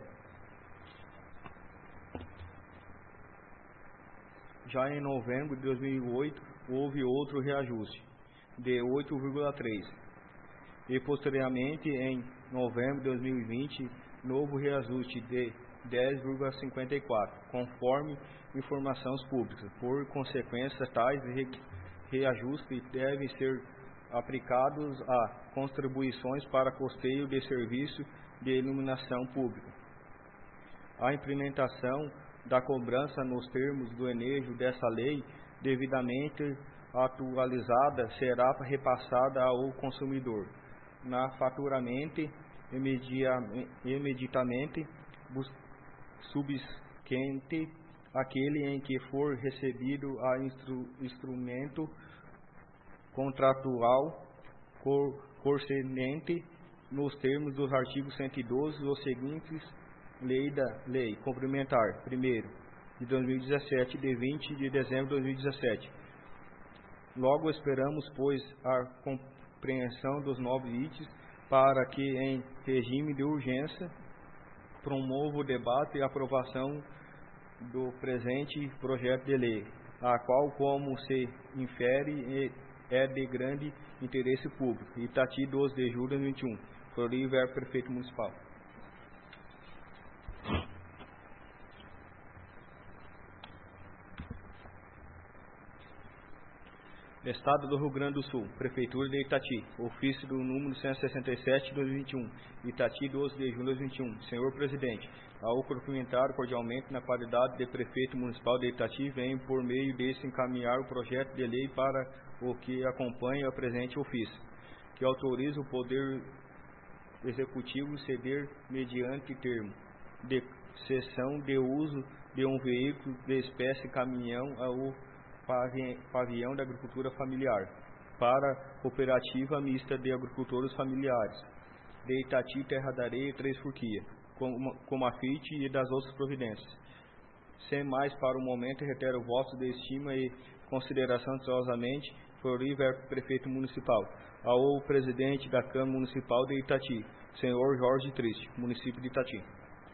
Já em novembro de 2008, houve outro reajuste, de 8,3%. E posteriormente, em novembro de 2020, novo reajuste de 10,54%, conforme informações públicas. Por consequência, tais reajustes devem ser aplicados a contribuições para custeio de serviço de iluminação pública. A implementação da cobrança nos termos do enejo dessa lei, devidamente atualizada, será repassada ao consumidor na faturamento imediatamente subsequente aquele em que for recebido a instrumento contratual correspondente nos termos dos artigos 112 os seguintes lei complementar, primeiro, de 2017, de 20 de dezembro de 2017. Logo esperamos, pois, a compreensão dos novos itens para que, em regime de urgência, promova o debate e aprovação do presente projeto de lei, a qual, como se infere, é de grande interesse público. Itati, 12 de julho de 2021. Flori, Verbo Prefeito Municipal. Estado do Rio Grande do Sul, Prefeitura de Itati, ofício do número 167 de 2021, Itati, 12 de julho de 2021. Senhor Presidente, ao cumprimentar cordialmente na qualidade de Prefeito Municipal de Itati, venho por meio desse encaminhar o projeto de lei para o que acompanha o presente ofício, que autoriza o Poder Executivo ceder, mediante termo de cessão de uso de um veículo de espécie caminhão ao pavião da agricultura familiar para cooperativa mista de agricultores familiares de Itati, Terra da Areia e Três Forquias, como a FIT e das outras providências. Sem mais para o momento, reitero o voto de estima e consideração desosamente, Flori, Verbo Prefeito Municipal, ao Presidente da Câmara Municipal de Itati, Senhor Jorge Triste, município de Itati.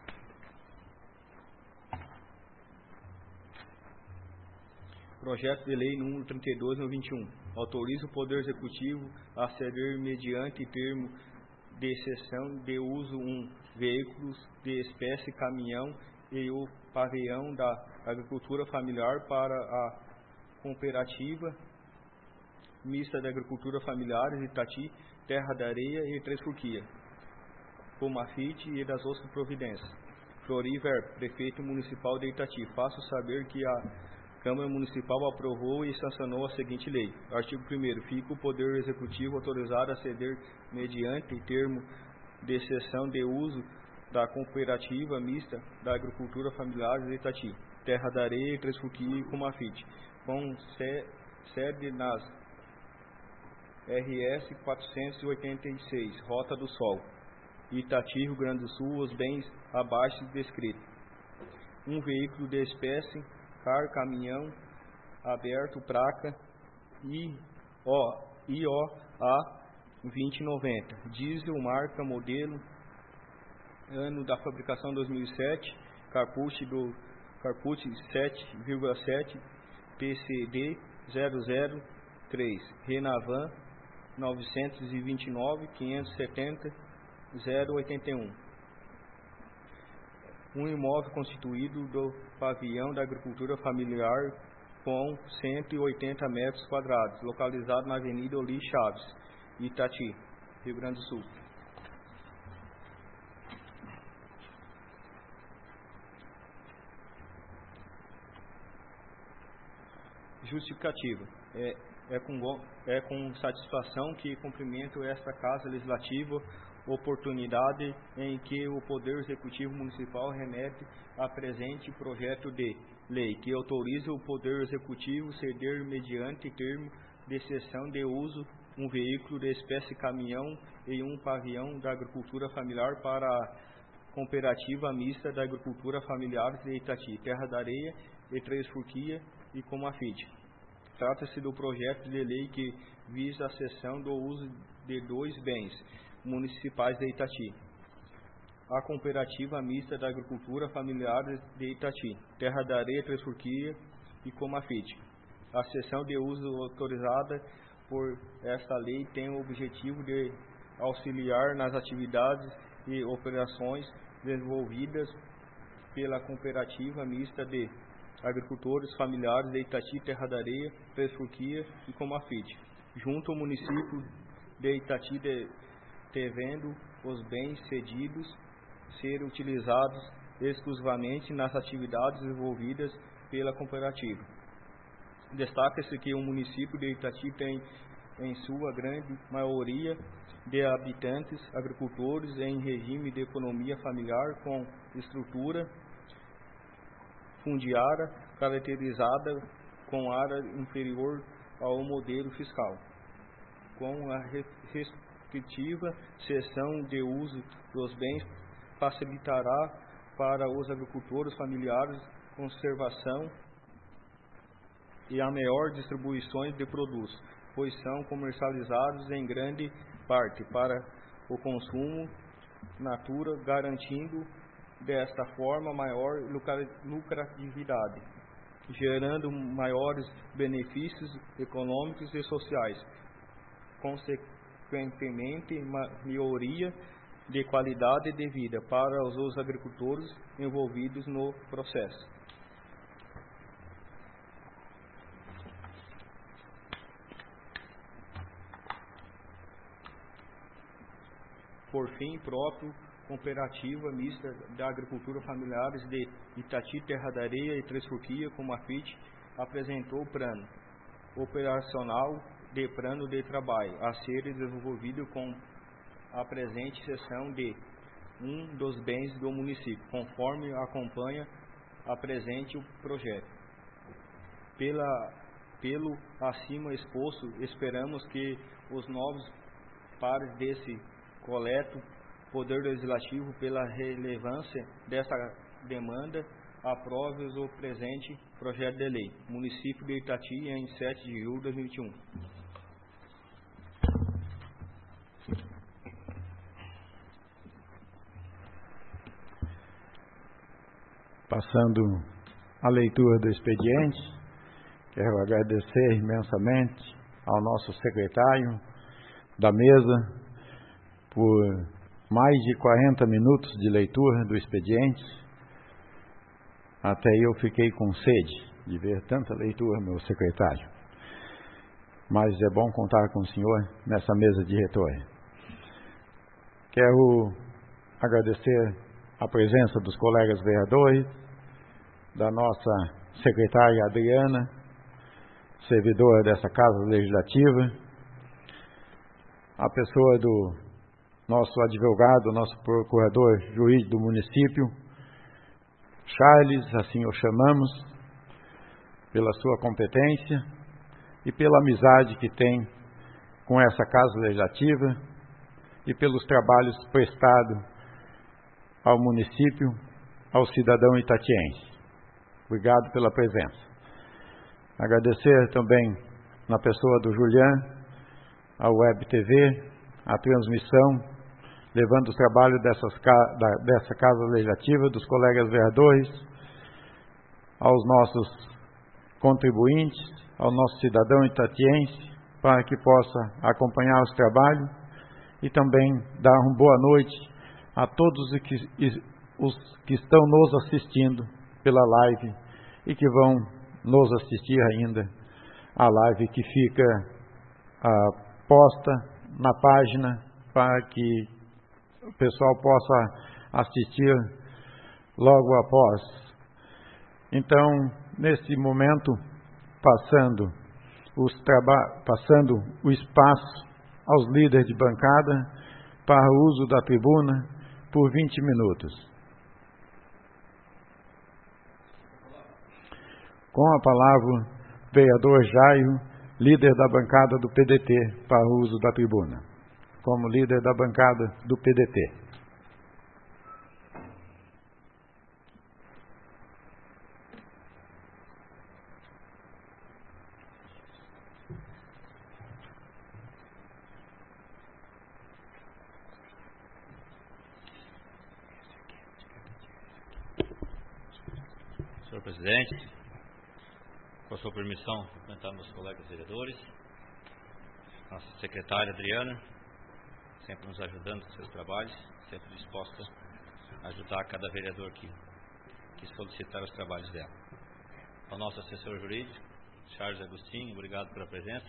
Projeto de Lei número 32/21. Autoriza o Poder Executivo a ceder, mediante termo de cessão de uso, um veículo de espécie caminhão e o pavião da agricultura familiar para a cooperativa mista de agricultura familiares Itati, Terra da Areia e Três Forquias, como a FIT e das outras providências. Flori, Verbo Prefeito Municipal de Itati, faço saber que a Câmara Municipal aprovou e sancionou a seguinte lei. Artigo 1º. Fica o Poder Executivo autorizado a ceder, mediante termo de cessão de uso da cooperativa mista da agricultura familiar de Itati, Terra da Areia e Três Forquias, como a FIT, com sede nas RS 486, Rota do Sol, Itati, Rio Grande do Sul, os bens abaixo descritos. Um veículo de espécie caminhão aberto, placa IOA 2090, diesel, marca, modelo, ano da fabricação 2007, caput 7,7, PCD 003, Renavan 929 570 081. Um imóvel constituído do pavião da agricultura familiar com 180 metros quadrados, localizado na Avenida Oli Chaves, Itati, Rio Grande do Sul. Justificativa. É com satisfação que cumprimento esta Casa Legislativa, oportunidade em que o Poder Executivo Municipal remete a presente projeto de lei, que autoriza o Poder Executivo ceder, mediante termo de cessão de uso, um veículo de espécie caminhão e um pavião da agricultura familiar para a Cooperativa Mista da Agricultura Familiar de Itati, Terra da Areia e Três Forquias e Comafite. Trata-se do projeto de lei que visa a cessão do uso de 2 bens municipais de Itati. A Cooperativa Mista da Agricultura Familiar de Itati, Terra da Areia, Três Forquias e Comafite. A cessão de uso autorizada por esta lei tem o objetivo de auxiliar nas atividades e operações desenvolvidas pela Cooperativa Mista de Agricultores Familiares de Itati, Terra da Areia, Três Forquias e Comafite, junto ao município de Itati, devendo os bens cedidos ser utilizados exclusivamente nas atividades desenvolvidas pela cooperativa. Destaca-se que o município de Itati tem, em sua grande maioria, de habitantes agricultores em regime de economia familiar com estrutura fundiária caracterizada com área inferior ao modelo fiscal. Com a restritiva cessão de uso dos bens, facilitará para os agricultores familiares conservação e a melhor distribuição de produtos, pois são comercializados em grande parte para o consumo natura, garantindo desta forma maior lucratividade, gerando maiores benefícios econômicos e sociais, consequentemente melhoria de qualidade de vida para os agricultores envolvidos no processo. Por fim, próprio Cooperativa Mista da Agricultura Familiares de Itati, Terra da Areia e Três Forquias, Comafite, apresentou plano operacional de plano de trabalho a ser desenvolvido com a presente cessão de um dos bens do município, conforme acompanha a presente o projeto. Pelo acima exposto, esperamos que os novos pares desse coleto Poder Legislativo, pela relevância dessa demanda, aprove o presente projeto de lei. Município de Itati, em 7 de julho de 2021. Passando a leitura do expediente, quero agradecer imensamente ao nosso secretário da mesa por mais de 40 minutos de leitura do expediente. Até eu fiquei com sede de ver tanta leitura, meu secretário. Mas é bom contar com o senhor nessa mesa diretora. Quero agradecer a presença dos colegas vereadores, da nossa secretária Adriana, servidora dessa Casa Legislativa, a pessoa do nosso advogado, nosso procurador jurídico do município, Charles, assim o chamamos, pela sua competência e pela amizade que tem com essa Casa Legislativa e pelos trabalhos prestados ao município, ao cidadão itatiense. Obrigado pela presença. Agradecer também na pessoa do Julian, a Web TV, a transmissão, levando o trabalho dessa Casa Legislativa, dos colegas vereadores, aos nossos contribuintes, ao nosso cidadão itatiense, para que possa acompanhar os trabalhos e também dar uma boa noite a todos os que estão nos assistindo pela live e que vão nos assistir ainda a live que fica posta na página para que o pessoal possa assistir logo após. Então, nesse momento, passando passando o espaço aos líderes de bancada para o uso da tribuna por 20 minutos. Com a palavra, vereador Jairo, líder da bancada do PDT, para o uso da tribuna. Como líder da bancada do PDT. Senhor presidente, com a sua permissão, cumprimentar meus colegas vereadores, nossa secretária Adriana, sempre nos ajudando com seus trabalhos, sempre disposta a ajudar cada vereador que solicitar os trabalhos dela. Ao nosso assessor jurídico, Charles Agostinho, obrigado pela presença.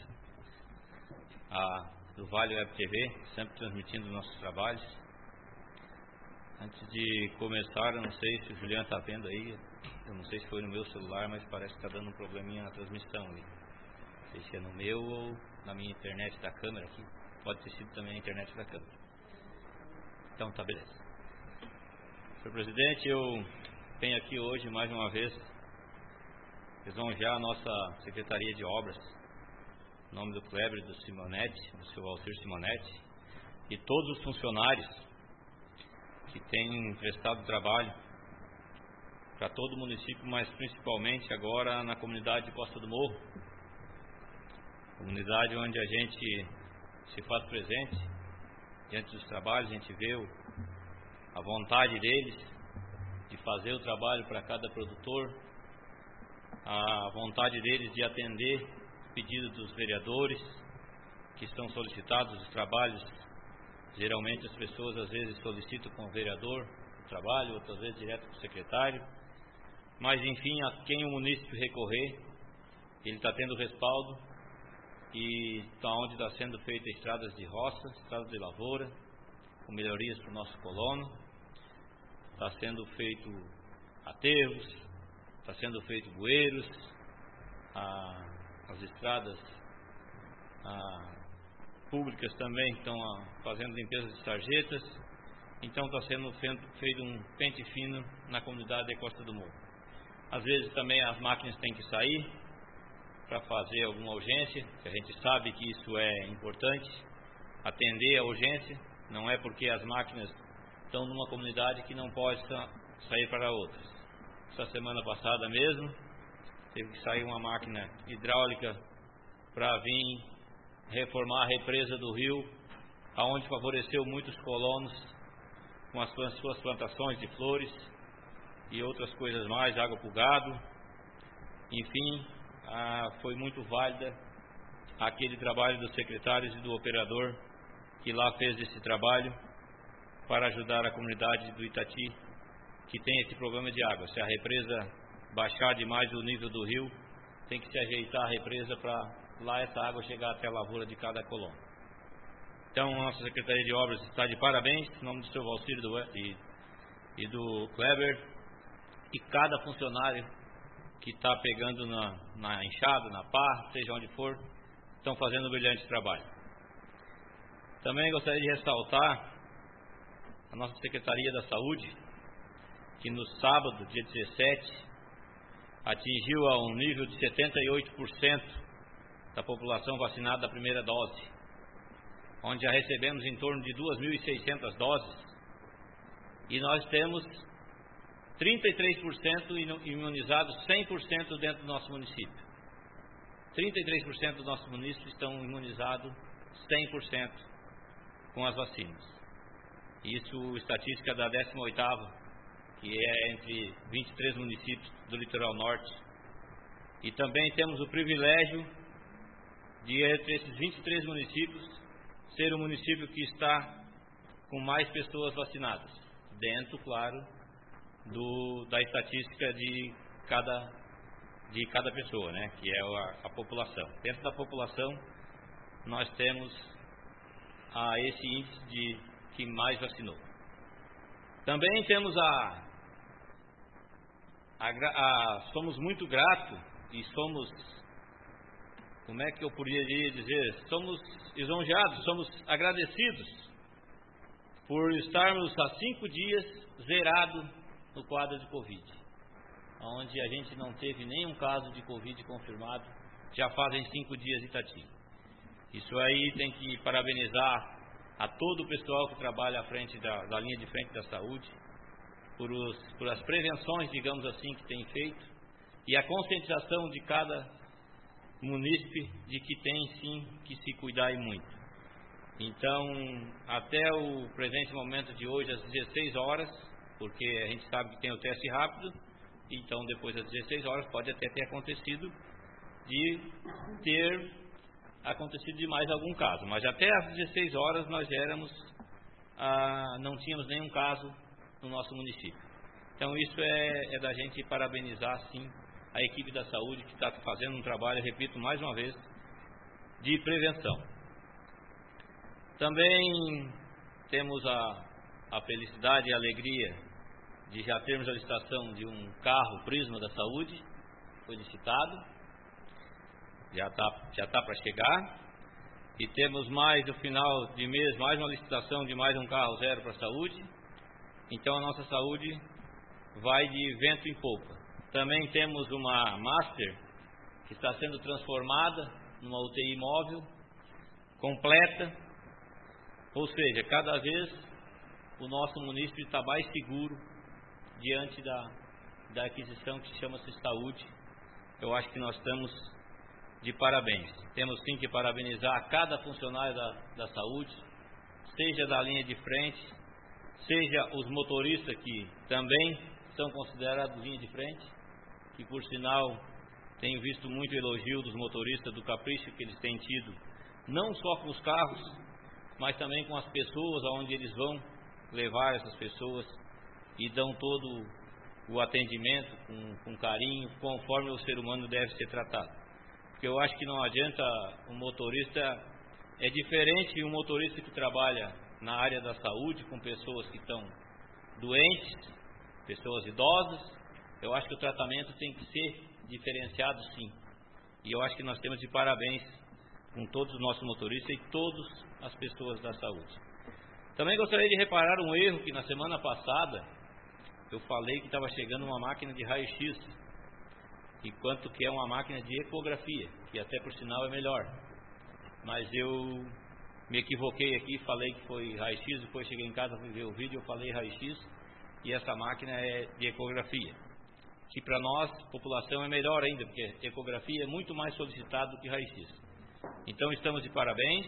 Do Vale Web TV, sempre transmitindo nossos trabalhos. Antes de começar, eu não sei se o Juliano está vendo aí, eu não sei se foi no meu celular, mas parece que está dando um probleminha na transmissão ali. Não sei se é no meu ou na minha internet da câmera aqui. Pode ter sido também a internet da câmera. Então tá, beleza. Senhor presidente, eu venho aqui hoje mais uma vez lisonjear a nossa Secretaria de Obras, em nome do Kleber, do Simonetti, do seu Valcir Simonetti, e todos os funcionários que têm prestado trabalho para todo o município, mas principalmente agora na comunidade de Costa do Morro, comunidade onde a gente se faz presente diante dos trabalhos. A gente vê a vontade deles de fazer o trabalho para cada produtor, a vontade deles de atender o pedido dos vereadores que estão solicitados os trabalhos. Geralmente as pessoas às vezes solicitam com o vereador o trabalho, outras vezes direto com o secretário, mas enfim, a quem o município recorrer, ele está tendo respaldo, e onde está sendo feita estradas de roça, estradas de lavoura, com melhorias para o nosso colono, está sendo feito aterros, está sendo feito bueiros, as estradas públicas também estão fazendo limpeza de sarjetas. Então está sendo feito um pente fino na comunidade de Costa do Morro. Às vezes também as máquinas têm que sair para fazer alguma urgência, que a gente sabe que isso é importante, atender a urgência. Não é porque as máquinas estão numa comunidade que não pode sair para outras. Essa semana passada mesmo, teve que sair uma máquina hidráulica para vir reformar a represa do rio, aonde favoreceu muitos colonos com as suas plantações de flores e outras coisas mais, água para o gado. Enfim, foi muito válida aquele trabalho dos secretários e do operador que lá fez esse trabalho para ajudar a comunidade do Itati, que tem esse problema de água. Se a represa baixar demais o nível do rio, tem que se ajeitar a represa para lá essa água chegar até a lavoura de cada colono. Então, a nossa Secretaria de Obras está de parabéns, em nome do seu Valcir e do Kleber, e cada funcionário que está pegando na enxada, na pá, seja onde for, estão fazendo um brilhante trabalho. Também gostaria de ressaltar a nossa Secretaria da Saúde, que no sábado, dia 17, atingiu a um nível de 78% da população vacinada da primeira dose, onde já recebemos em torno de 2.600 doses, e nós temos 33% imunizados 100% dentro do nosso município. 33% dos nossos municípios estão imunizados 100% com as vacinas. Isso, estatística da 18ª, que é entre 23 municípios do litoral norte. E também temos o privilégio de, entre esses 23 municípios, ser o município que está com mais pessoas vacinadas, dentro, claro, da estatística de cada pessoa, né, que é a população. Dentro da população, nós temos esse índice de que mais vacinou. Também temos somos muito gratos e somos como é que eu poderia dizer, somos lisonjeados, somos agradecidos por estarmos há 5 dias zerados no quadro de Covid, onde a gente não teve nenhum caso de Covid confirmado, já fazem 5 dias em Itati. Isso aí tem que parabenizar a todo o pessoal que trabalha à frente da linha de frente da saúde, por as prevenções, digamos assim, que tem feito, e a conscientização de cada munícipe de que tem sim que se cuidar e muito. Então, até o presente momento de hoje, às 16 horas, porque a gente sabe que tem o teste rápido, então depois das 16 horas pode até ter acontecido de mais algum caso, mas até às 16 horas nós não tínhamos nenhum caso no nosso município. Então isso é da gente parabenizar sim a equipe da saúde que está fazendo um trabalho, repito mais uma vez, de prevenção. Também temos a felicidade e a alegria de já termos a licitação de um carro Prisma da Saúde, foi licitado, já está para chegar, e temos mais no final de mês, mais uma licitação de mais um carro zero para a saúde. Então a nossa saúde vai de vento em popa. Também temos uma Master que está sendo transformada numa UTI móvel, completa, ou seja, cada vez o nosso município está mais seguro diante da aquisição que chama-se saúde. Eu acho que nós estamos de parabéns. Temos sim que parabenizar cada funcionário da saúde, seja da linha de frente, seja os motoristas que também são considerados linha de frente, que por sinal tenho visto muito elogio dos motoristas, do capricho que eles têm tido, não só com os carros, mas também com as pessoas, aonde eles vão levar essas pessoas, e dão todo o atendimento com carinho, conforme o ser humano deve ser tratado. Porque eu acho que não adianta um motorista, é diferente um motorista que trabalha na área da saúde com pessoas que estão doentes, pessoas idosas. Eu acho que o tratamento tem que ser diferenciado sim, e eu acho que nós temos de parabéns com todos os nossos motoristas e todas as pessoas da saúde. Também gostaria de reparar um erro que na semana passada eu falei que estava chegando uma máquina de raio-x, enquanto que é uma máquina de ecografia, que até por sinal é melhor, mas eu me equivoquei aqui, falei que foi raio-x, depois cheguei em casa, fui ver o vídeo, eu falei raio-x, e essa máquina é de ecografia, que para nós, população, é melhor ainda, porque ecografia é muito mais solicitado do que raio-x. Então estamos de parabéns.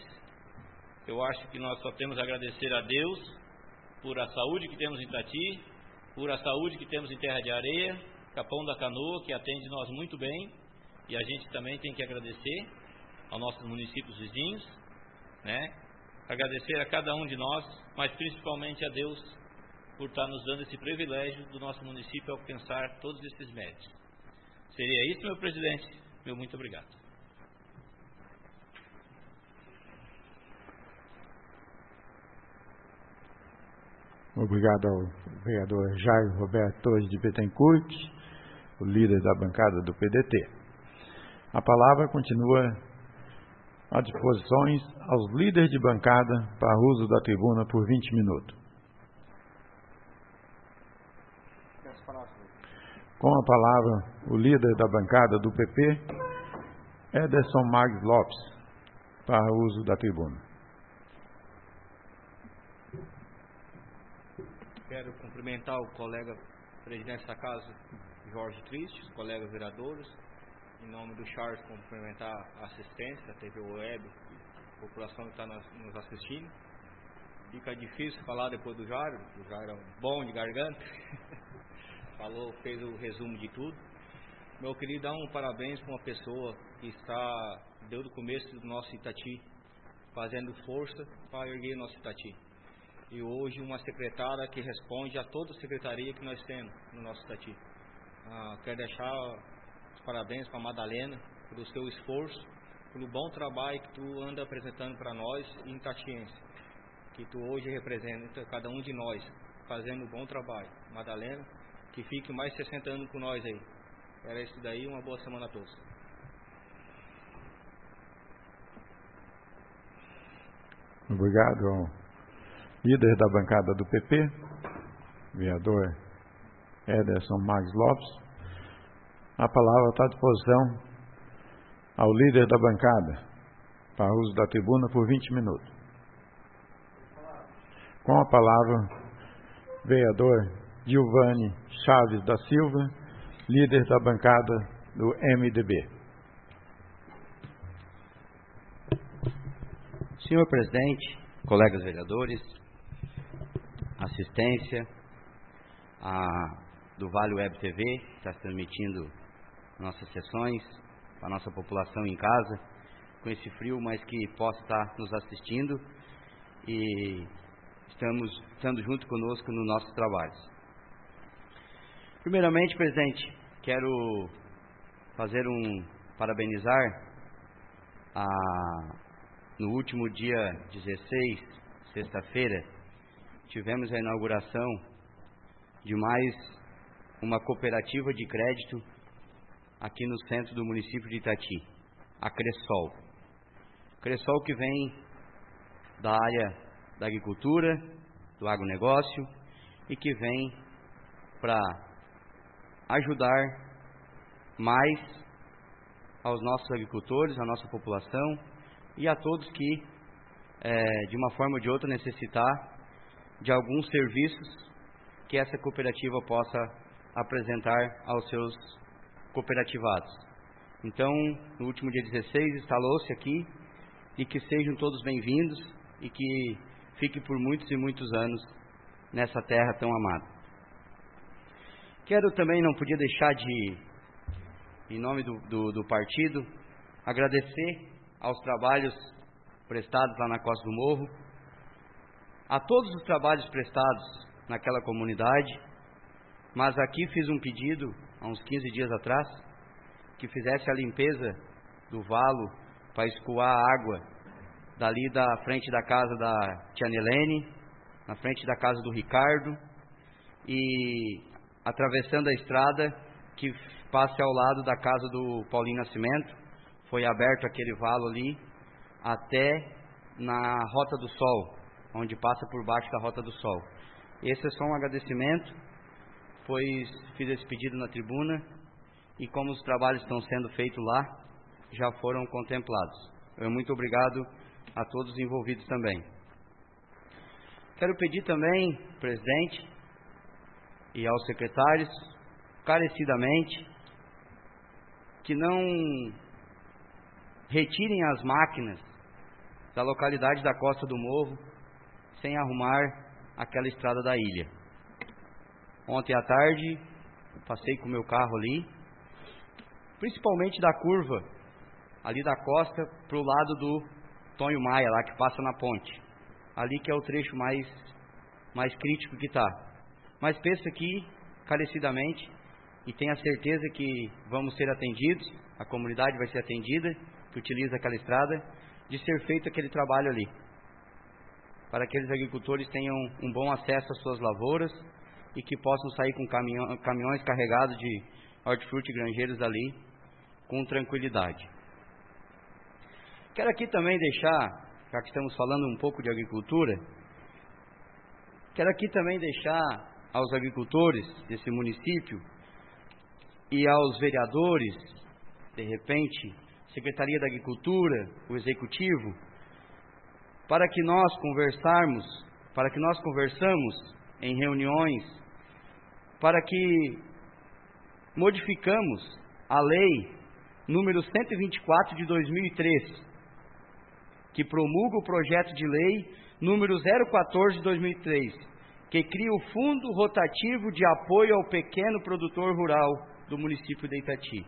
Eu acho que nós só temos a agradecer a Deus por a saúde que temos em Itati, por a saúde que temos em Terra de Areia, Capão da Canoa, que atende nós muito bem, e a gente também tem que agradecer aos nossos municípios vizinhos, né? Agradecer a cada um de nós, mas principalmente a Deus por estar nos dando esse privilégio do nosso município alcançar todos esses méritos. Seria isso, meu presidente. Meu muito obrigado. Obrigado ao vereador Jairo Roberto Torres de Bettencourt, o líder da bancada do PDT. A palavra continua à disposição aos líderes de bancada para uso da tribuna por 20 minutos. Com a palavra, o líder da bancada do PP, Ederson Marques Lopes, para uso da tribuna. Quero cumprimentar o colega presidente da casa, Jorge Triste, os colegas vereadores, em nome do Charles, cumprimentar a assistência, a TV Web, a população que está nos assistindo. Fica difícil falar depois do Jairo, o Jairo é um bom de garganta, fez o resumo de tudo. Eu queria dar um parabéns para uma pessoa que está, desde o começo do nosso Itati, fazendo força para erguer nosso Itati. E hoje uma secretária que responde a toda a secretaria que nós temos no nosso Itati. Quero deixar os parabéns para a Madalena pelo seu esforço, pelo bom trabalho que tu anda apresentando para nós em Itatiense, que tu hoje representa cada um de nós, fazendo um bom trabalho. Madalena, que fique mais 60 anos com nós aí. Era isso daí, uma boa semana a todos. Obrigado ao líder da bancada do PP, vereador Ederson Marques Lopes. A palavra está à disposição ao líder da bancada, para uso da tribuna por 20 minutos. Com a palavra, vereador Gilvani Chaves da Silva, líder da bancada do MDB. Senhor presidente, colegas vereadores, assistência do Vale Web TV, que está transmitindo nossas sessões, a nossa população em casa, com esse frio, mas que possa estar nos assistindo e estando junto conosco nos nossos trabalhos. Primeiramente, presidente, quero parabenizar no último dia 16, sexta-feira, tivemos a inauguração de mais uma cooperativa de crédito aqui no centro do município de Itati, a Cressol. Cressol que vem da área da agricultura, do agronegócio e que vem para ajudar mais aos nossos agricultores, à nossa população e a todos que, de uma forma ou de outra, necessitar de alguns serviços que essa cooperativa possa apresentar aos seus cooperativados. Então, no último dia 16, instalou-se aqui e que sejam todos bem-vindos e que fique por muitos e muitos anos nessa terra tão amada. Quero também, não podia deixar de, em nome do partido, agradecer aos trabalhos prestados lá na Costa do Morro, a todos os trabalhos prestados naquela comunidade, mas aqui fiz um pedido, há uns 15 dias atrás, que fizesse a limpeza do valo para escoar a água dali da frente da casa da tia Nelene, na frente da casa do Ricardo e atravessando a estrada que passe ao lado da casa do Paulinho Nascimento. Foi aberto aquele valo ali até na Rota do Sol, onde passa por baixo da Rota do Sol. Esse é só um agradecimento, pois fiz esse pedido na tribuna e como os trabalhos estão sendo feitos lá, já foram contemplados. Muito obrigado a todos os envolvidos também. Quero pedir também, presidente, e aos secretários, carecidamente, que não retirem as máquinas da localidade da Costa do Morro sem arrumar aquela estrada da ilha. Ontem à tarde, passei com o meu carro ali, principalmente da curva, ali da costa, para o lado do Tonho Maia, lá que passa na ponte. Ali que é o trecho mais crítico que está. Mas penso aqui, carecidamente, e tenho a certeza que vamos ser atendidos, a comunidade vai ser atendida, que utiliza aquela estrada, de ser feito aquele trabalho ali, para que aqueles agricultores tenham um bom acesso às suas lavouras e que possam sair com caminhões carregados de hortifruti e granjeiros ali com tranquilidade. Quero aqui também deixar, já que estamos falando um pouco de agricultura, quero aqui também deixar aos agricultores desse município e aos vereadores, de repente, Secretaria da Agricultura, o Executivo, para que nós conversamos em reuniões, para que modificamos a lei número 124 de 2003, que promulga o projeto de lei número 014 de 2003, que cria o Fundo Rotativo de Apoio ao Pequeno Produtor Rural do município de Itati.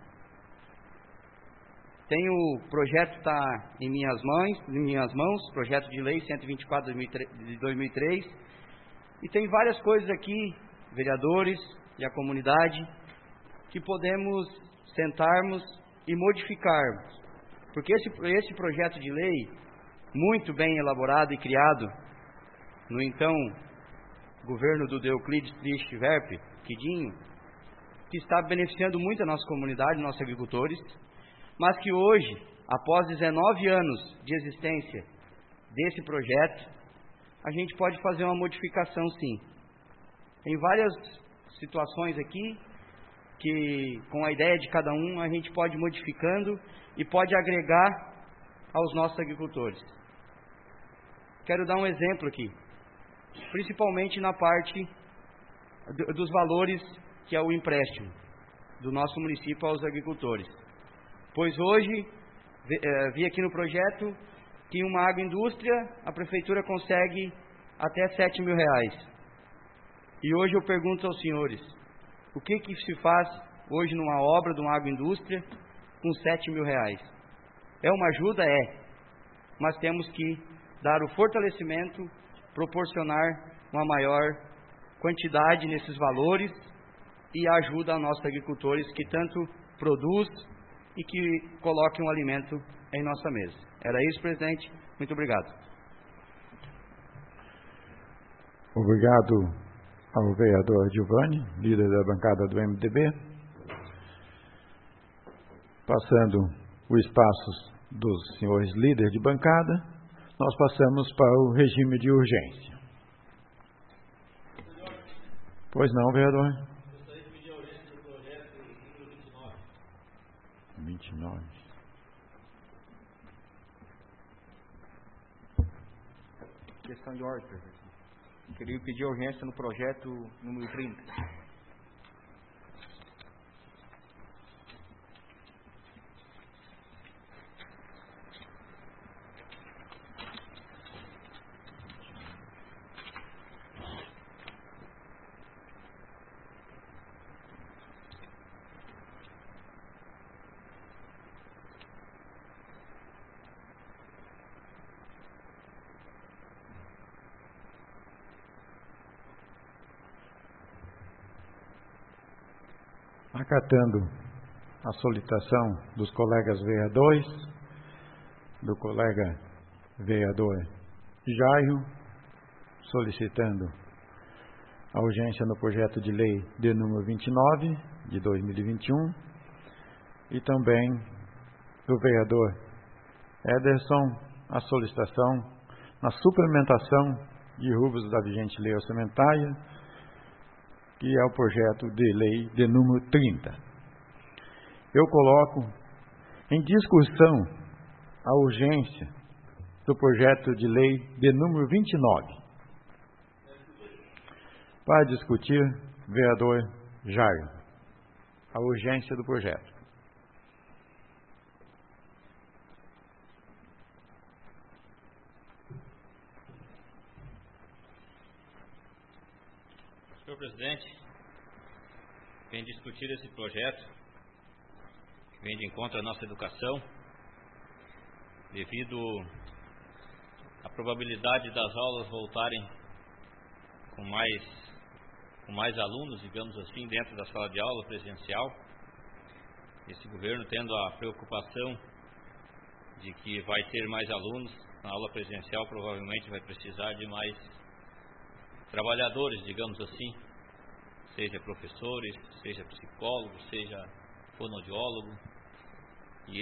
O projeto está em minhas mãos, projeto de lei 124 de 2003, e tem várias coisas aqui, vereadores e a comunidade, que podemos sentarmos e modificarmos, porque esse projeto de lei, muito bem elaborado e criado no então governo do Deoclides Triste-Verpe, Quidinho, que está beneficiando muito a nossa comunidade, nossos agricultores, mas que hoje, após 19 anos de existência desse projeto, a gente pode fazer uma modificação, sim. Tem várias situações aqui que, com a ideia de cada um, a gente pode ir modificando e pode agregar aos nossos agricultores. Quero dar um exemplo aqui, principalmente na parte dos valores, que é o empréstimo do nosso município aos agricultores. Pois hoje, vi aqui no projeto que uma agroindústria, a prefeitura consegue até R$7 mil. E hoje eu pergunto aos senhores, o que se faz hoje numa obra de uma agroindústria com R$7 mil? É uma ajuda? É. Mas temos que dar o fortalecimento, proporcionar uma maior quantidade nesses valores e ajuda a nossos agricultores que tanto produz e que coloquem um alimento em nossa mesa. Era isso, presidente. Muito obrigado. Obrigado ao vereador Giovanni, líder da bancada do MDB. Passando o espaço dos senhores líderes de bancada, nós passamos para o regime de urgência. Pois não, vereador? Gostaria de pedir a urgência do projeto número 29. 29. Questão de ordem, presidente. Queria pedir urgência no projeto número 30. Acatando a solicitação dos colegas vereadores, do colega vereador Jairo, solicitando a urgência no projeto de lei de número 29, de 2021, e também do vereador Ederson, a solicitação na suplementação de rubros da vigente lei orçamentária, que é o projeto de lei de número 30. Eu coloco em discussão a urgência do projeto de lei de número 29. Para discutir, vereador Jairo, a urgência do projeto. Senhor presidente, vem discutir esse projeto que vem de encontro à nossa educação, devido à probabilidade das aulas voltarem com mais alunos, digamos assim, dentro da sala de aula presencial. Esse governo tendo a preocupação de que vai ter mais alunos na aula presencial, provavelmente vai precisar de mais trabalhadores, digamos assim, seja professores, seja psicólogos, seja fonoaudiólogo, e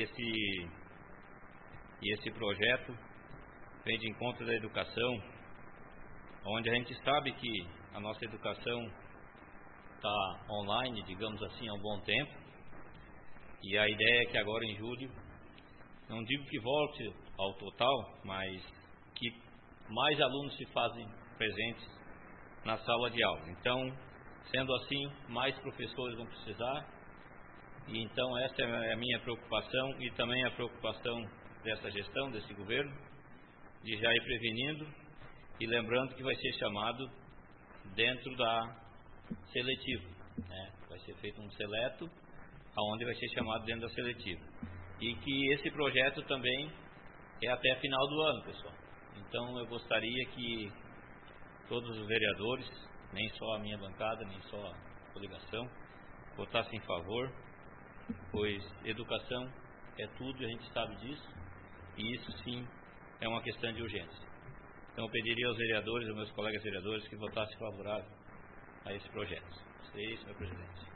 esse projeto vem de encontro da educação, onde a gente sabe que a nossa educação está online, digamos assim, há um bom tempo, e a ideia é que agora em julho, não digo que volte ao total, mas que mais alunos se fazem presentes na sala de aula. Então, sendo assim, mais professores vão precisar, e então essa é a minha preocupação e também a preocupação dessa gestão, desse governo, de já ir prevenindo e lembrando que vai ser chamado dentro da seletiva, né? Vai ser feito um seleto, aonde vai ser chamado dentro da seletiva, e que esse projeto também é até final do ano, pessoal. Então eu gostaria que todos os vereadores, nem só a minha bancada, nem só a coligação, votassem em favor, pois educação é tudo e a gente sabe disso, e isso sim é uma questão de urgência. Então eu pediria aos vereadores, aos meus colegas vereadores, que votassem favorável a esse projeto. É isso, senhor presidente.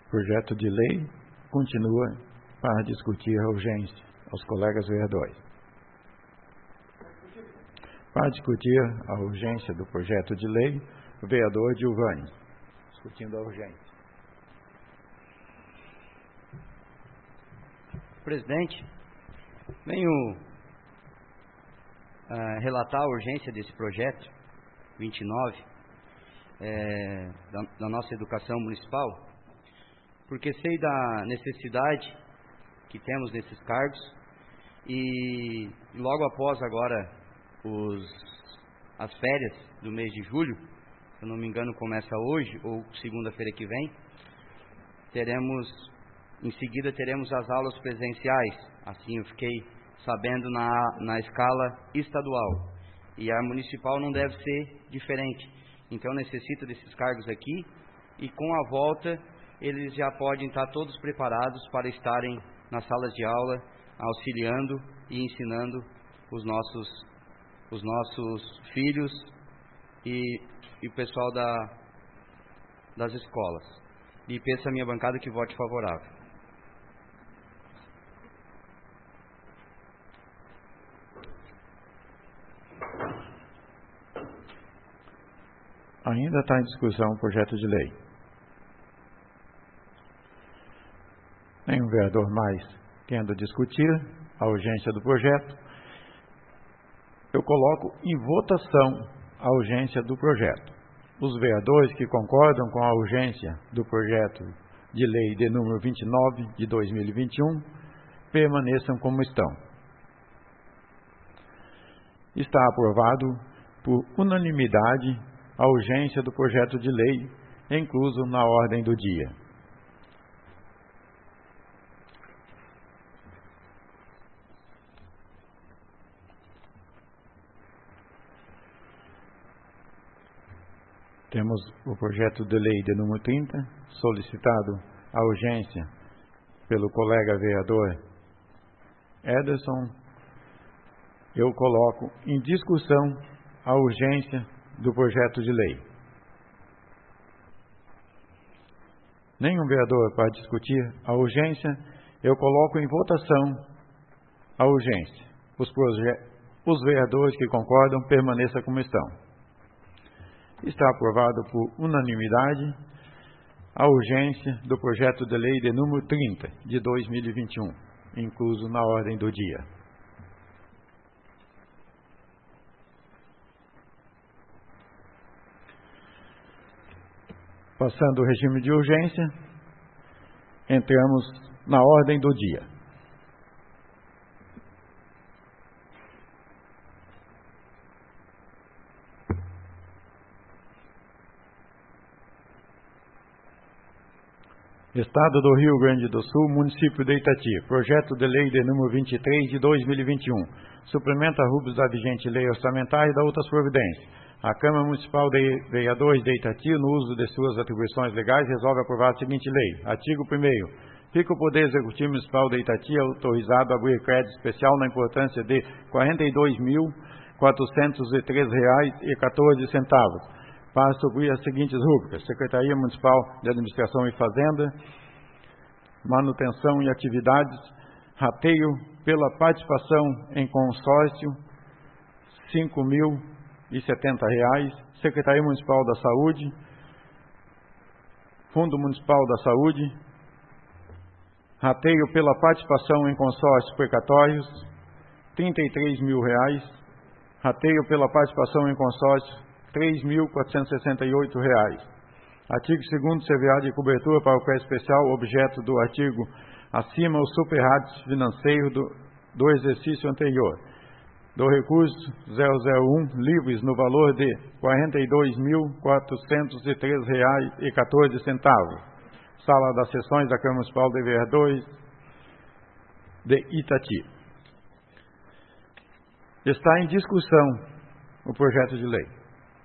O projeto de lei continua para discutir a urgência aos colegas vereadores. Para discutir a urgência do projeto de lei, o vereador Giovanni, discutindo a urgência. Presidente, venho relatar a urgência desse projeto 29 da nossa educação municipal, porque sei da necessidade que temos nesses cargos e logo após agora as férias do mês de julho, se eu não me engano começa hoje ou segunda-feira que vem, em seguida teremos as aulas presenciais, assim eu fiquei sabendo na escala estadual, e a municipal não deve ser diferente, então necessita desses cargos aqui, e com a volta eles já podem estar todos preparados para estarem nas salas de aula, auxiliando e ensinando os nossos filhos e o pessoal das escolas. E peço à minha bancada que vote favorável. Ainda está em discussão o projeto de lei. Nenhum vereador mais querendo discutir a urgência do projeto. Eu coloco em votação a urgência do projeto. Os vereadores que concordam com a urgência do projeto de lei de número 29 de 2021 permaneçam como estão. Está aprovado por unanimidade a urgência do projeto de lei, incluso na ordem do dia. Temos o projeto de lei de número 30, solicitado a urgência pelo colega vereador Ederson. Eu coloco em discussão a urgência do projeto de lei. Nenhum vereador para discutir a urgência, eu coloco em votação a urgência. Os vereadores que concordam permaneçam como estão. Está aprovado por unanimidade a urgência do projeto de lei de número 30 de 2021, incluso na ordem do dia. Passando o regime de urgência, entramos na ordem do dia. Estado do Rio Grande do Sul, município de Itati, projeto de lei de número 23 de 2021, suplementa rubros da vigente lei orçamentária e da outras providências. A Câmara Municipal de Vereadores de Itati, no uso de suas atribuições legais, resolve aprovar a seguinte lei. Artigo 1º. Fica o Poder Executivo Municipal de Itati autorizado a abrir crédito especial na importância de R$ 42.403,14 para suprir as seguintes rúbricas: Secretaria Municipal de Administração e Fazenda, manutenção e atividades, rateio pela participação em consórcio, R$ 5.070, Secretaria Municipal da Saúde, Fundo Municipal da Saúde, rateio pela participação em consórcios precatórios, R$ 33.000, rateio pela participação em consórcios, R$ 3.468. Artigo 2º, CVA de cobertura para o crédito especial, objeto do artigo acima, o superávit financeiro do exercício anterior. Do recurso 001, livres no valor de R$ 42.403,14. Sala das Sessões da Câmara Municipal de Vereadores de Itati. Está em discussão o projeto de lei.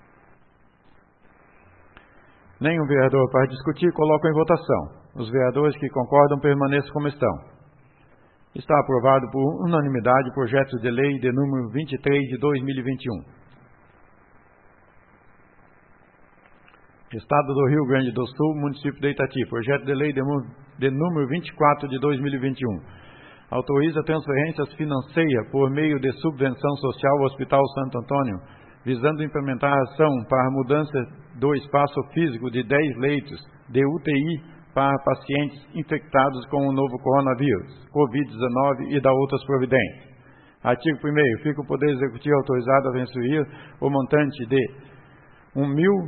Nenhum vereador para discutir, coloco em votação. Os vereadores que concordam permaneçam como estão. Está aprovado por unanimidade o projeto de lei de número 23 de 2021. Estado do Rio Grande do Sul, município de Itati, projeto de lei de número 24 de 2021. Autoriza transferências financeiras por meio de subvenção social ao Hospital Santo Antônio, visando implementar a ação para a mudança do espaço físico de 10 leitos de UTI para pacientes infectados com o novo coronavírus, Covid-19 e da outras providências. Artigo 1º. Fica o Poder Executivo autorizado a transferir o montante de R$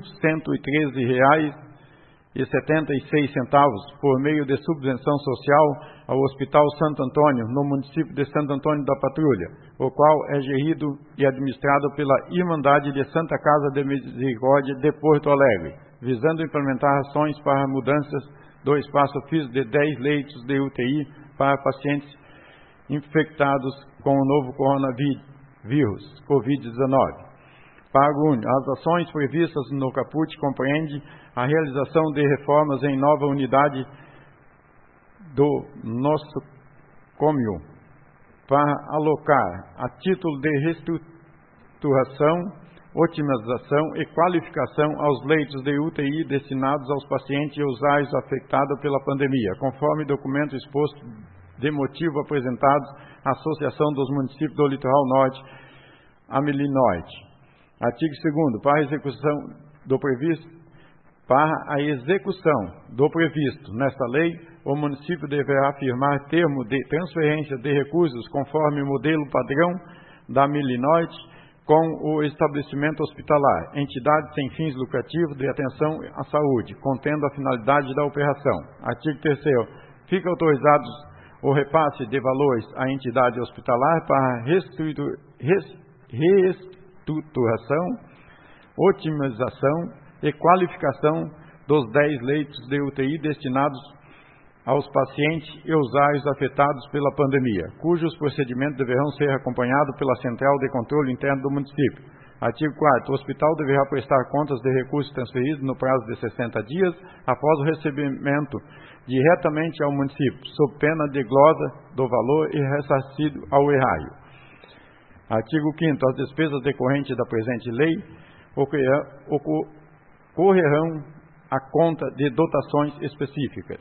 1.113,76 por meio de subvenção social ao Hospital Santo Antônio, no município de Santo Antônio da Patrulha, o qual é gerido e administrado pela Irmandade de Santa Casa de Misericórdia de Porto Alegre, visando implementar ações para mudanças do espaço físico de 10 leitos de UTI para pacientes infectados com o novo coronavírus, Covid-19. Parágrafo único. As ações previstas no caput compreendem a realização de reformas em nova unidade do nosocômio para alocar a título de reestruturação, otimização e qualificação aos leitos de UTI destinados aos pacientes e usuários afetados pela pandemia, conforme documento exposto de motivo apresentados à Associação dos Municípios do Litoral Norte, Amilinoide. Artigo 2º. Para a execução do previsto nesta lei, o município deverá firmar termo de transferência de recursos conforme o modelo padrão da Amilinoide com o estabelecimento hospitalar, entidade sem fins lucrativos de atenção à saúde, contendo a finalidade da operação. Artigo 3º. Fica autorizados o repasse de valores à entidade hospitalar para reestruturação, otimização e qualificação dos 10 leitos de UTI destinados aos pacientes e usuários afetados pela pandemia, cujos procedimentos deverão ser acompanhados pela Central de Controle Interno do município. Artigo 4º. O hospital deverá prestar contas de recursos transferidos no prazo de 60 dias após o recebimento diretamente ao município, sob pena de glosa do valor e ressarcido ao erário. Artigo 5º. As despesas decorrentes da presente lei ocorrerão à conta de dotações específicas.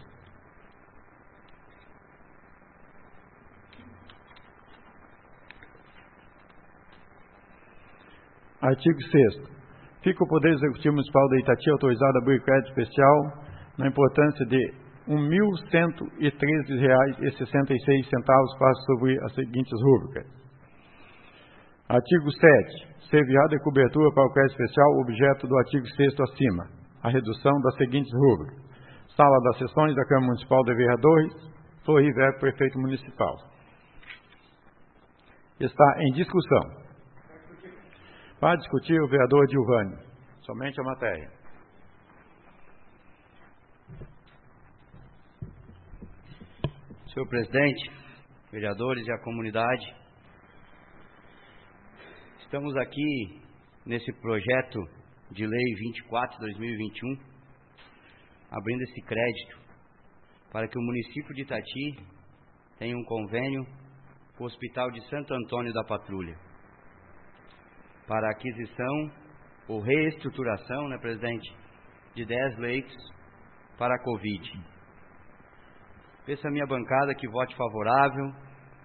Artigo 6º. Fica o Poder Executivo Municipal de Itati autorizado a abrir crédito especial na importância de R$ 1.113,66 para suprir as seguintes rúbricas. Artigo 7º. Servirá de cobertura para o crédito especial objeto do artigo 6º acima, a redução das seguintes rúbricas. Sala das Sessões da Câmara Municipal de Vereadores, Floriver, Prefeito Municipal. Está em discussão. Para discutir, o vereador Gilvani. Somente a matéria. Senhor presidente, vereadores e a comunidade, estamos aqui nesse projeto de lei 24 de 2021, abrindo esse crédito para que o município de Itati tenha um convênio com o Hospital de Santo Antônio da Patrulha, para a aquisição ou reestruturação, né, presidente, de 10 leitos para a Covid. Peço à minha bancada que vote favorável,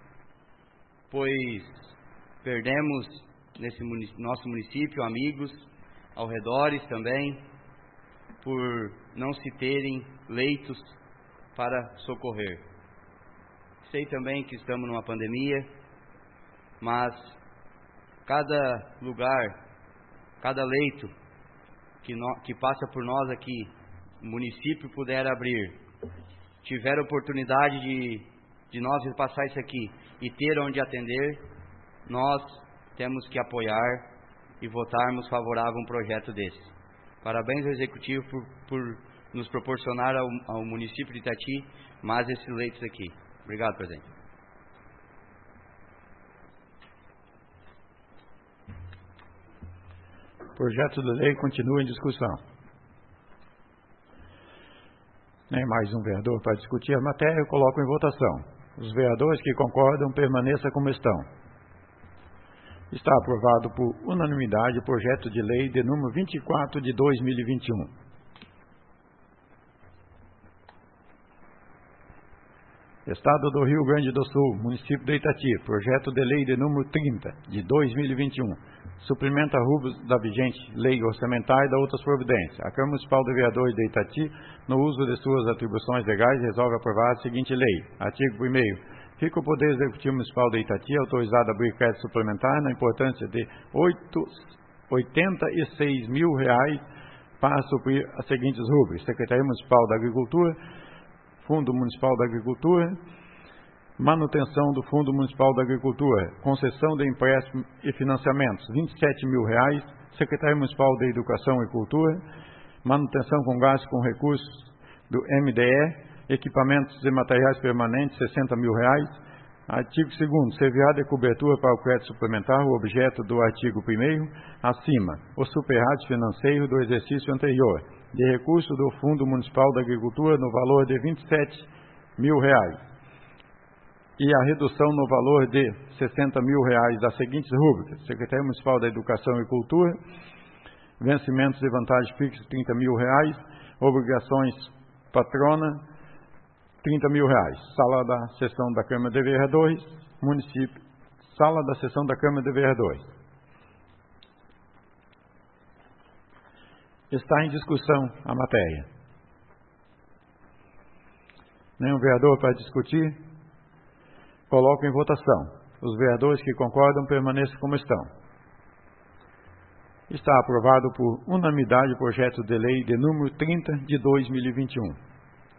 pois perdemos nesse nosso município amigos ao redores também, por não se terem leitos para socorrer. Sei também que estamos numa pandemia, mas cada lugar, cada leito que passa por nós aqui, o município puder abrir, tiver oportunidade de nós repassar isso aqui e ter onde atender, nós temos que apoiar e votarmos favorável a um projeto desse. Parabéns ao Executivo por nos proporcionar ao município de Itati mais esses leitos aqui. Obrigado, presidente. O projeto de lei continua em discussão. Nem mais um vereador para discutir a matéria, eu coloco em votação. Os vereadores que concordam permaneçam como estão. Está aprovado por unanimidade o projeto de lei de número 24 de 2021. Estado do Rio Grande do Sul, município de Itati, projeto de lei de número 30, de 2021, suplementa rubros da vigente lei orçamentária e da outras providências. A Câmara Municipal de Vereadores de Itati, no uso de suas atribuições legais, resolve aprovar a seguinte lei. Artigo 1º. Fica o Poder Executivo Municipal de Itati autorizado a abrir crédito suplementar na importância de R$ 86 mil para suprir as seguintes rubros: Secretaria Municipal da Agricultura, Fundo Municipal da Agricultura, manutenção do Fundo Municipal da Agricultura, concessão de empréstimo e financiamentos, R$ 27 mil, Secretaria Municipal de Educação e Cultura, manutenção com gasto com recursos do MDE, equipamentos e materiais permanentes, R$ 60 mil. Artigo 2º. Servirá de cobertura para o crédito suplementar o objeto do artigo 1º, acima, o superávit financeiro do exercício anterior, de recurso do Fundo Municipal da Agricultura no valor de R$ 27 mil e a redução no valor de R$ 60 mil das seguintes rúbricas: Secretaria Municipal da Educação e Cultura, vencimentos e vantagens fixas R$ 30 mil, obrigações patrona R$ 30 mil, sala da sessão da Câmara de Vereadores, município, sala da sessão da Câmara de Vereadores. Está em discussão a matéria. Nenhum vereador para discutir? Coloco em votação. Os vereadores que concordam permaneçam como estão. Está aprovado por unanimidade o projeto de lei de número 30 de 2021.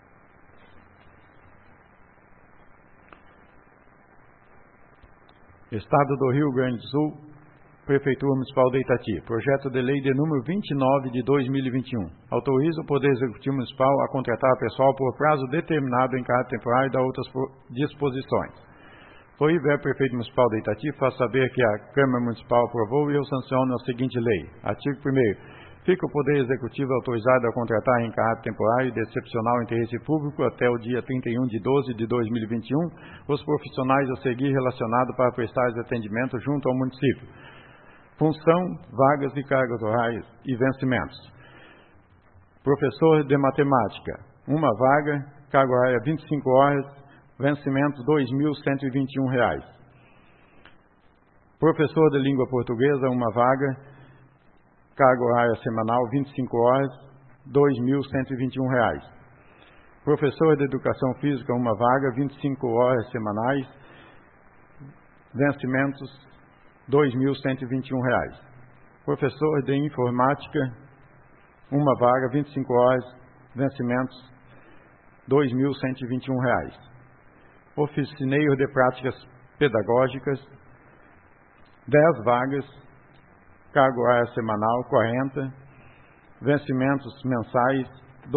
Estado do Rio Grande do Sul, Prefeitura Municipal de Itati, projeto de lei de número 29 de 2021. Autoriza o Poder Executivo Municipal a contratar pessoal por prazo determinado em caráter temporário e da outras disposições. Foi o Prefeito Municipal de Itati faz saber que a Câmara Municipal aprovou e eu sanciono a seguinte lei. Artigo 1º. Fica o Poder Executivo autorizado a contratar em caráter temporário e de excepcional interesse público até o dia 31 de 12 de 2021 os profissionais a seguir relacionados para prestar atendimento junto ao município. Função, vagas e cargas horárias e vencimentos. Professor de matemática, uma vaga, carga horária 25 horas, vencimentos R$ 2.121. Professor de língua portuguesa, uma vaga, carga horária semanal 25 horas, R$ 2.121. Professor de educação física, uma vaga, 25 horas semanais, vencimentos R$ 2.121. Professor de informática, uma vaga, 25 horas, vencimentos R$ 2.121. Oficineiro de práticas pedagógicas, 10 vagas, carga horária semanal 40, vencimentos mensais R$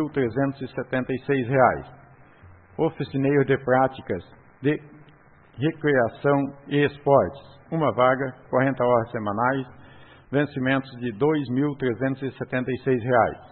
2.376. Oficineiro de práticas de recreação e esportes, uma vaga, 40 horas semanais, vencimentos de R$ 2.376.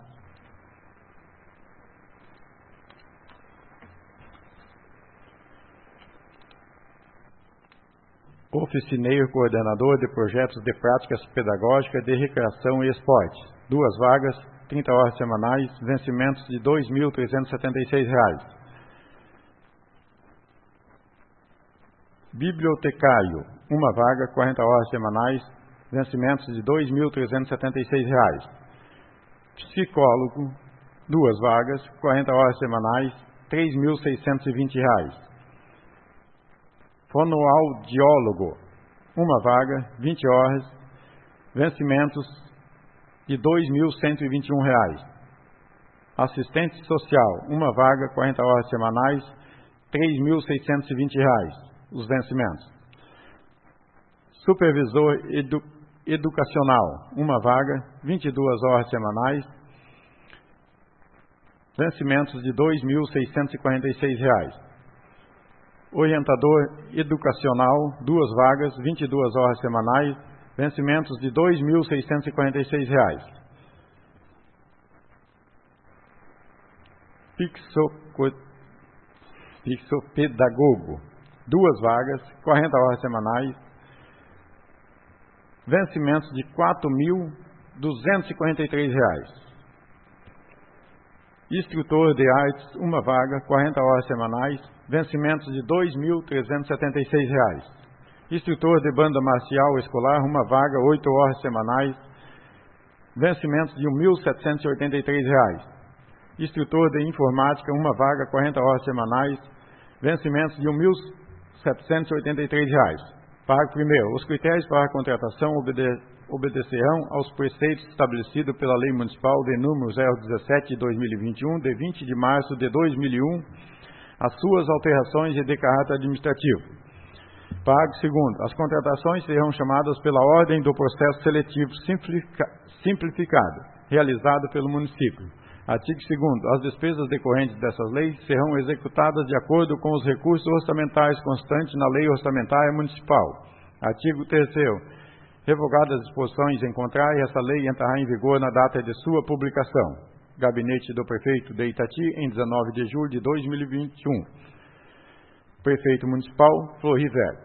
Oficineiro coordenador de projetos de práticas pedagógicas de recreação e esportes, 2 vagas, 30 horas semanais, vencimentos de R$ 2.376. Bibliotecário, uma vaga, 40 horas semanais, vencimentos de R$ 2.376. Psicólogo, 2 vagas, 40 horas semanais, R$ 3.620. Fonoaudiólogo, uma vaga, 20 horas, vencimentos de R$ 2.121. Assistente social, uma vaga, 40 horas semanais, R$ 3.620, os vencimentos. Supervisor educacional, uma vaga, 22 horas semanais, vencimentos de R$ 2.646. Orientador educacional, 2 vagas, 22 horas semanais, vencimentos de R$ 2.646. Pixopedagogo, 2 vagas, 40 horas semanais, vencimentos de R$ 4.243. Instrutor de artes, uma vaga, 40 horas semanais, vencimentos de R$ 2.376. Instrutor de banda marcial escolar, uma vaga, 8 horas semanais, vencimentos de R$ 1.783. Instrutor de informática, uma vaga, 40 horas semanais, vencimentos de R$ 1.783. Parágrafo primeiro. Os critérios para a contratação obedecerão aos preceitos estabelecidos pela Lei Municipal de número 017 de 2021, de 20 de março de 2001, as suas alterações e de caráter administrativo. Parágrafo segundo. As contratações serão chamadas pela ordem do processo seletivo simplificado, realizado pelo município. Artigo 2º. As despesas decorrentes dessas leis serão executadas de acordo com os recursos orçamentários constantes na Lei Orçamentária Municipal. Artigo 3º. Revogadas as disposições em contrário, essa lei entrará em vigor na data de sua publicação. Gabinete do Prefeito de Itati, em 19 de julho de 2021. Prefeito Municipal, Florivelli.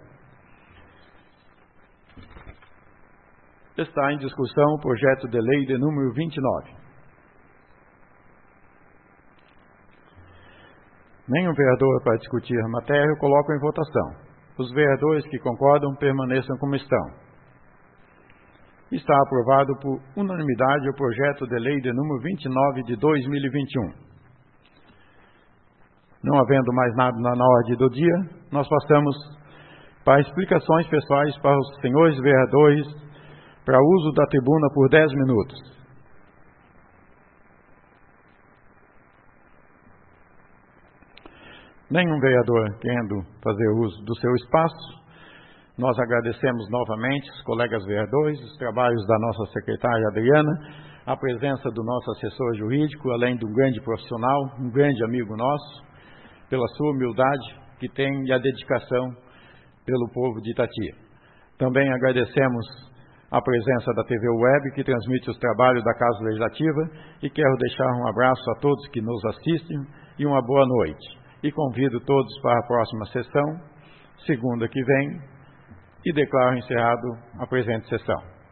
Está em discussão o projeto de lei de número 29. Nenhum vereador para discutir a matéria, eu coloco em votação. Os vereadores que concordam permaneçam como estão. Está aprovado por unanimidade o projeto de lei de número 29 de 2021. Não havendo mais nada na ordem do dia, nós passamos para explicações pessoais para os senhores vereadores para uso da tribuna por 10 minutos. Nenhum vereador querendo fazer uso do seu espaço. Nós agradecemos novamente os colegas vereadores, os trabalhos da nossa secretária Adriana, a presença do nosso assessor jurídico, além de um grande profissional, um grande amigo nosso, pela sua humildade que tem e a dedicação pelo povo de Itati. Também agradecemos a presença da TV Web, que transmite os trabalhos da Casa Legislativa, e quero deixar um abraço a todos que nos assistem e uma boa noite. E convido todos para a próxima sessão, segunda que vem, e declaro encerrado a presente sessão.